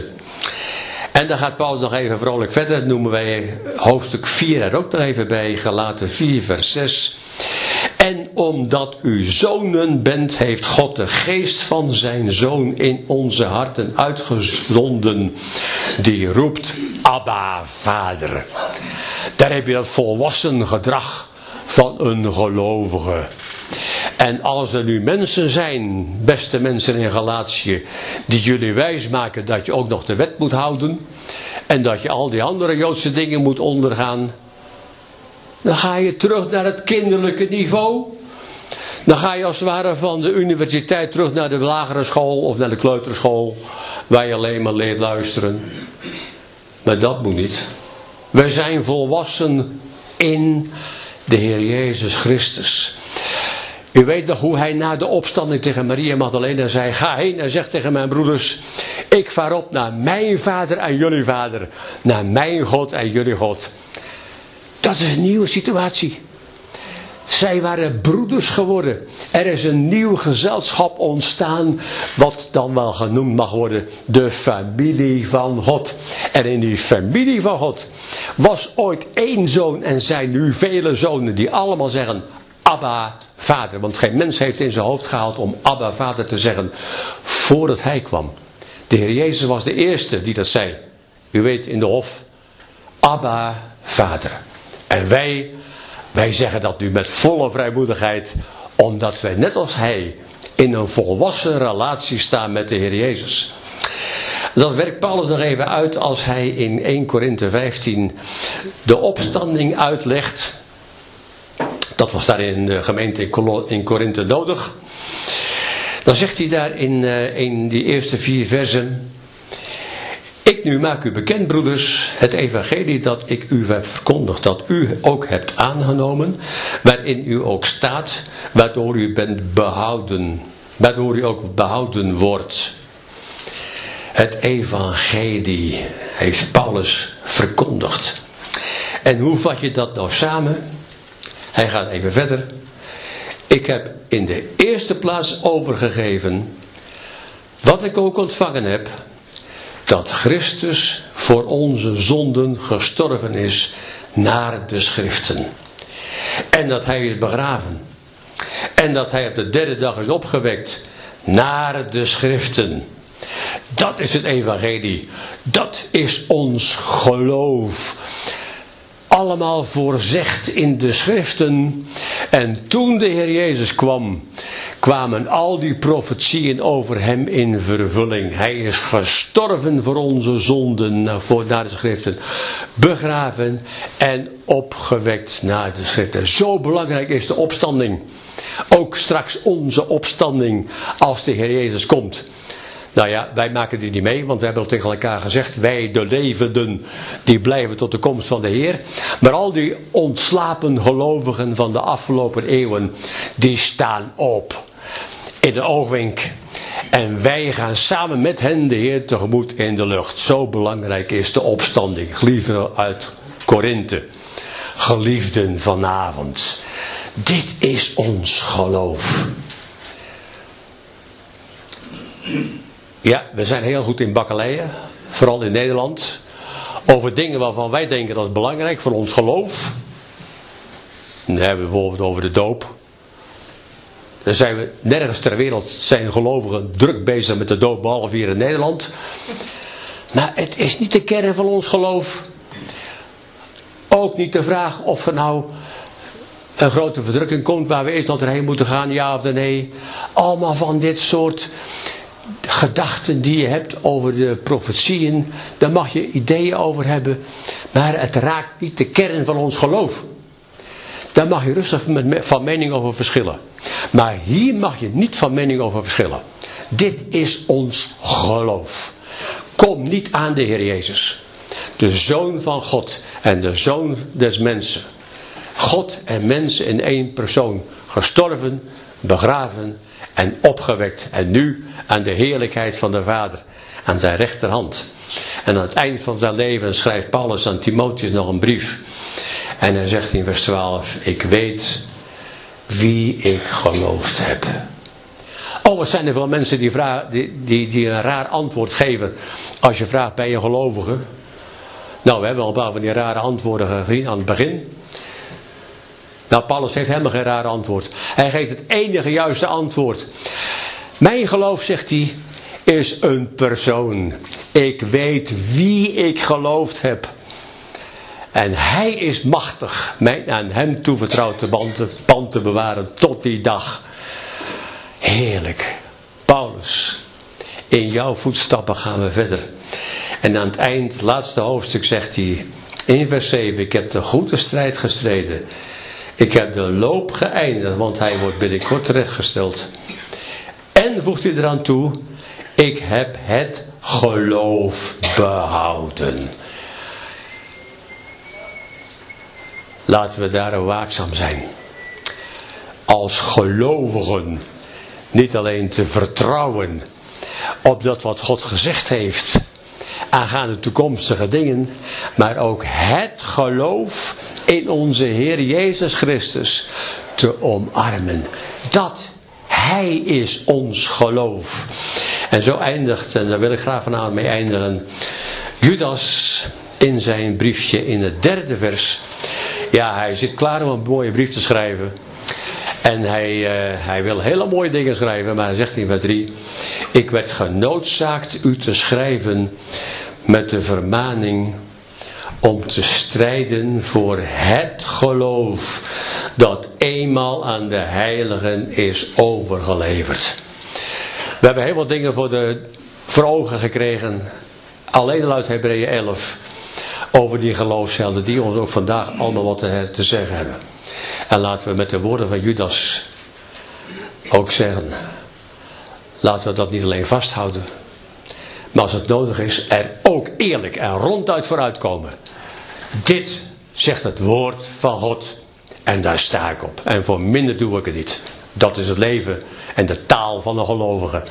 En dan gaat Paulus nog even vrolijk verder. Dat noemen wij hoofdstuk vier er ook nog even bij. Galaten vier vers zes. En omdat u zonen bent, heeft God de geest van zijn zoon in onze harten uitgezonden. Die roept, Abba, Vader. Daar heb je dat volwassen gedrag van een gelovige. En als er nu mensen zijn, beste mensen in Galatië, die jullie wijsmaken dat je ook nog de wet moet houden, en dat je al die andere Joodse dingen moet ondergaan, dan ga je terug naar het kinderlijke niveau. Dan ga je als het ware van de universiteit terug naar de lagere school of naar de kleuterschool, waar je alleen maar leert luisteren. Maar dat moet niet. We zijn volwassen in de Heer Jezus Christus. U weet nog hoe hij na de opstanding tegen Maria Magdalena zei, ga heen en zeg tegen mijn broeders, ik vaar op naar mijn vader en jullie vader, naar mijn God en jullie God. Dat is een nieuwe situatie. Zij waren broeders geworden. Er is een nieuw gezelschap ontstaan, wat dan wel genoemd mag worden de familie van God. En in die familie van God was ooit één zoon en zijn nu vele zonen die allemaal zeggen, Abba, Vader. Want geen mens heeft in zijn hoofd gehaald om Abba, Vader te zeggen voordat hij kwam. De Heer Jezus was de eerste die dat zei. U weet in de hof, Abba, Vader. En wij, wij zeggen dat nu met volle vrijmoedigheid, omdat wij net als hij in een volwassen relatie staan met de Heer Jezus. Dat werkt Paulus nog even uit als hij in eerste Korinthe vijftien de opstanding uitlegt. Dat was daar in de gemeente in Korinthe nodig. Dan zegt hij daar in, uh, in die eerste vier versen. Ik nu maak u bekend, broeders, het evangelie dat ik u heb verkondigd, dat u ook hebt aangenomen, waarin u ook staat, waardoor u bent behouden, waardoor u ook behouden wordt. Het evangelie heeft Paulus verkondigd. En hoe vat je dat nou samen? Hij gaat even verder. Ik heb in de eerste plaats overgegeven wat ik ook ontvangen heb, dat Christus voor onze zonden gestorven is naar de schriften. En dat hij is begraven. En dat hij op de derde dag is opgewekt naar de schriften. Dat is het evangelie. Dat is ons geloof. Allemaal voorzegd in de schriften. En toen de Heer Jezus kwam, kwamen al die profetieën over hem in vervulling. Hij is gestorven voor onze zonden naar de schriften. Begraven en opgewekt naar de schriften. Zo belangrijk is de opstanding. Ook straks onze opstanding als de Heer Jezus komt. Nou ja, wij maken die niet mee, want we hebben al tegen elkaar gezegd, wij de levenden, die blijven tot de komst van de Heer. Maar al die ontslapen gelovigen van de afgelopen eeuwen, die staan op in de oogwenk. En wij gaan samen met hen de Heer tegemoet in de lucht. Zo belangrijk is de opstanding. Geliefden uit Korinthe, geliefden vanavond. Dit is ons geloof. Ja, we zijn heel goed in bakkeleien, vooral in Nederland, over dingen waarvan wij denken dat is belangrijk voor ons geloof. Dan hebben we bijvoorbeeld over de doop. Dan zijn we nergens ter wereld, zijn gelovigen druk bezig met de doop, behalve hier in Nederland. Maar het is niet de kern van ons geloof. Ook niet de vraag of er nou een grote verdrukking komt waar we eerst nog erheen moeten gaan, ja of nee. Allemaal van dit soort gedachten die je hebt over de profetieën, daar mag je ideeën over hebben, maar het raakt niet de kern van ons geloof. Daar mag je rustig met, van mening over verschillen. Maar hier mag je niet van mening over verschillen. Dit is ons geloof. Kom niet aan de Heer Jezus, de Zoon van God en de Zoon des mensen. God en mensen in één persoon, gestorven, begraven en opgewekt. En nu aan de heerlijkheid van de Vader, aan zijn rechterhand. En aan het eind van zijn leven schrijft Paulus aan Timotheus nog een brief. En hij zegt in vers twaalf, ik weet wie ik geloofd heb. Oh, wat zijn er veel mensen die, vragen, die, die, die een raar antwoord geven als je vraagt, ben je gelovige? Nou, we hebben al een paar van die rare antwoorden gezien aan het begin. Nou, Paulus heeft helemaal geen rare antwoord. Hij geeft het enige juiste antwoord. Mijn geloof, zegt hij, is een persoon. Ik weet wie ik geloofd heb. En hij is machtig mij aan hem toevertrouwd de band, band te bewaren tot die dag. Heerlijk. Paulus, in jouw voetstappen gaan we verder. En aan het eind, het laatste hoofdstuk, zegt hij in vers zeven, ik heb de goede strijd gestreden. Ik heb de loop geëindigd, want hij wordt binnenkort terechtgesteld. En voegt hij eraan toe, ik heb het geloof behouden. Laten we daar waakzaam zijn. Als gelovigen niet alleen te vertrouwen op dat wat God gezegd heeft aangaande toekomstige dingen, maar ook het geloof in onze Heer Jezus Christus te omarmen. Dat Hij is ons geloof. En zo eindigt, en daar wil ik graag vanavond mee eindigen, Judas in zijn briefje in het derde vers. Ja, hij zit klaar om een mooie brief te schrijven. En hij, uh, hij wil hele mooie dingen schrijven, maar hij zegt in vers drie, ik werd genoodzaakt u te schrijven met de vermaning om te strijden voor het geloof dat eenmaal aan de heiligen is overgeleverd. We hebben heel wat dingen voor, de, voor ogen gekregen, alleen al uit Hebreeën elf, over die geloofshelden die ons ook vandaag allemaal wat te, te zeggen hebben. En laten we met de woorden van Judas ook zeggen, laten we dat niet alleen vasthouden, maar als het nodig is, er ook eerlijk en ronduit vooruitkomen. Dit zegt het woord van God. En daar sta ik op. En voor minder doe ik het niet. Dat is het leven en de taal van de gelovigen.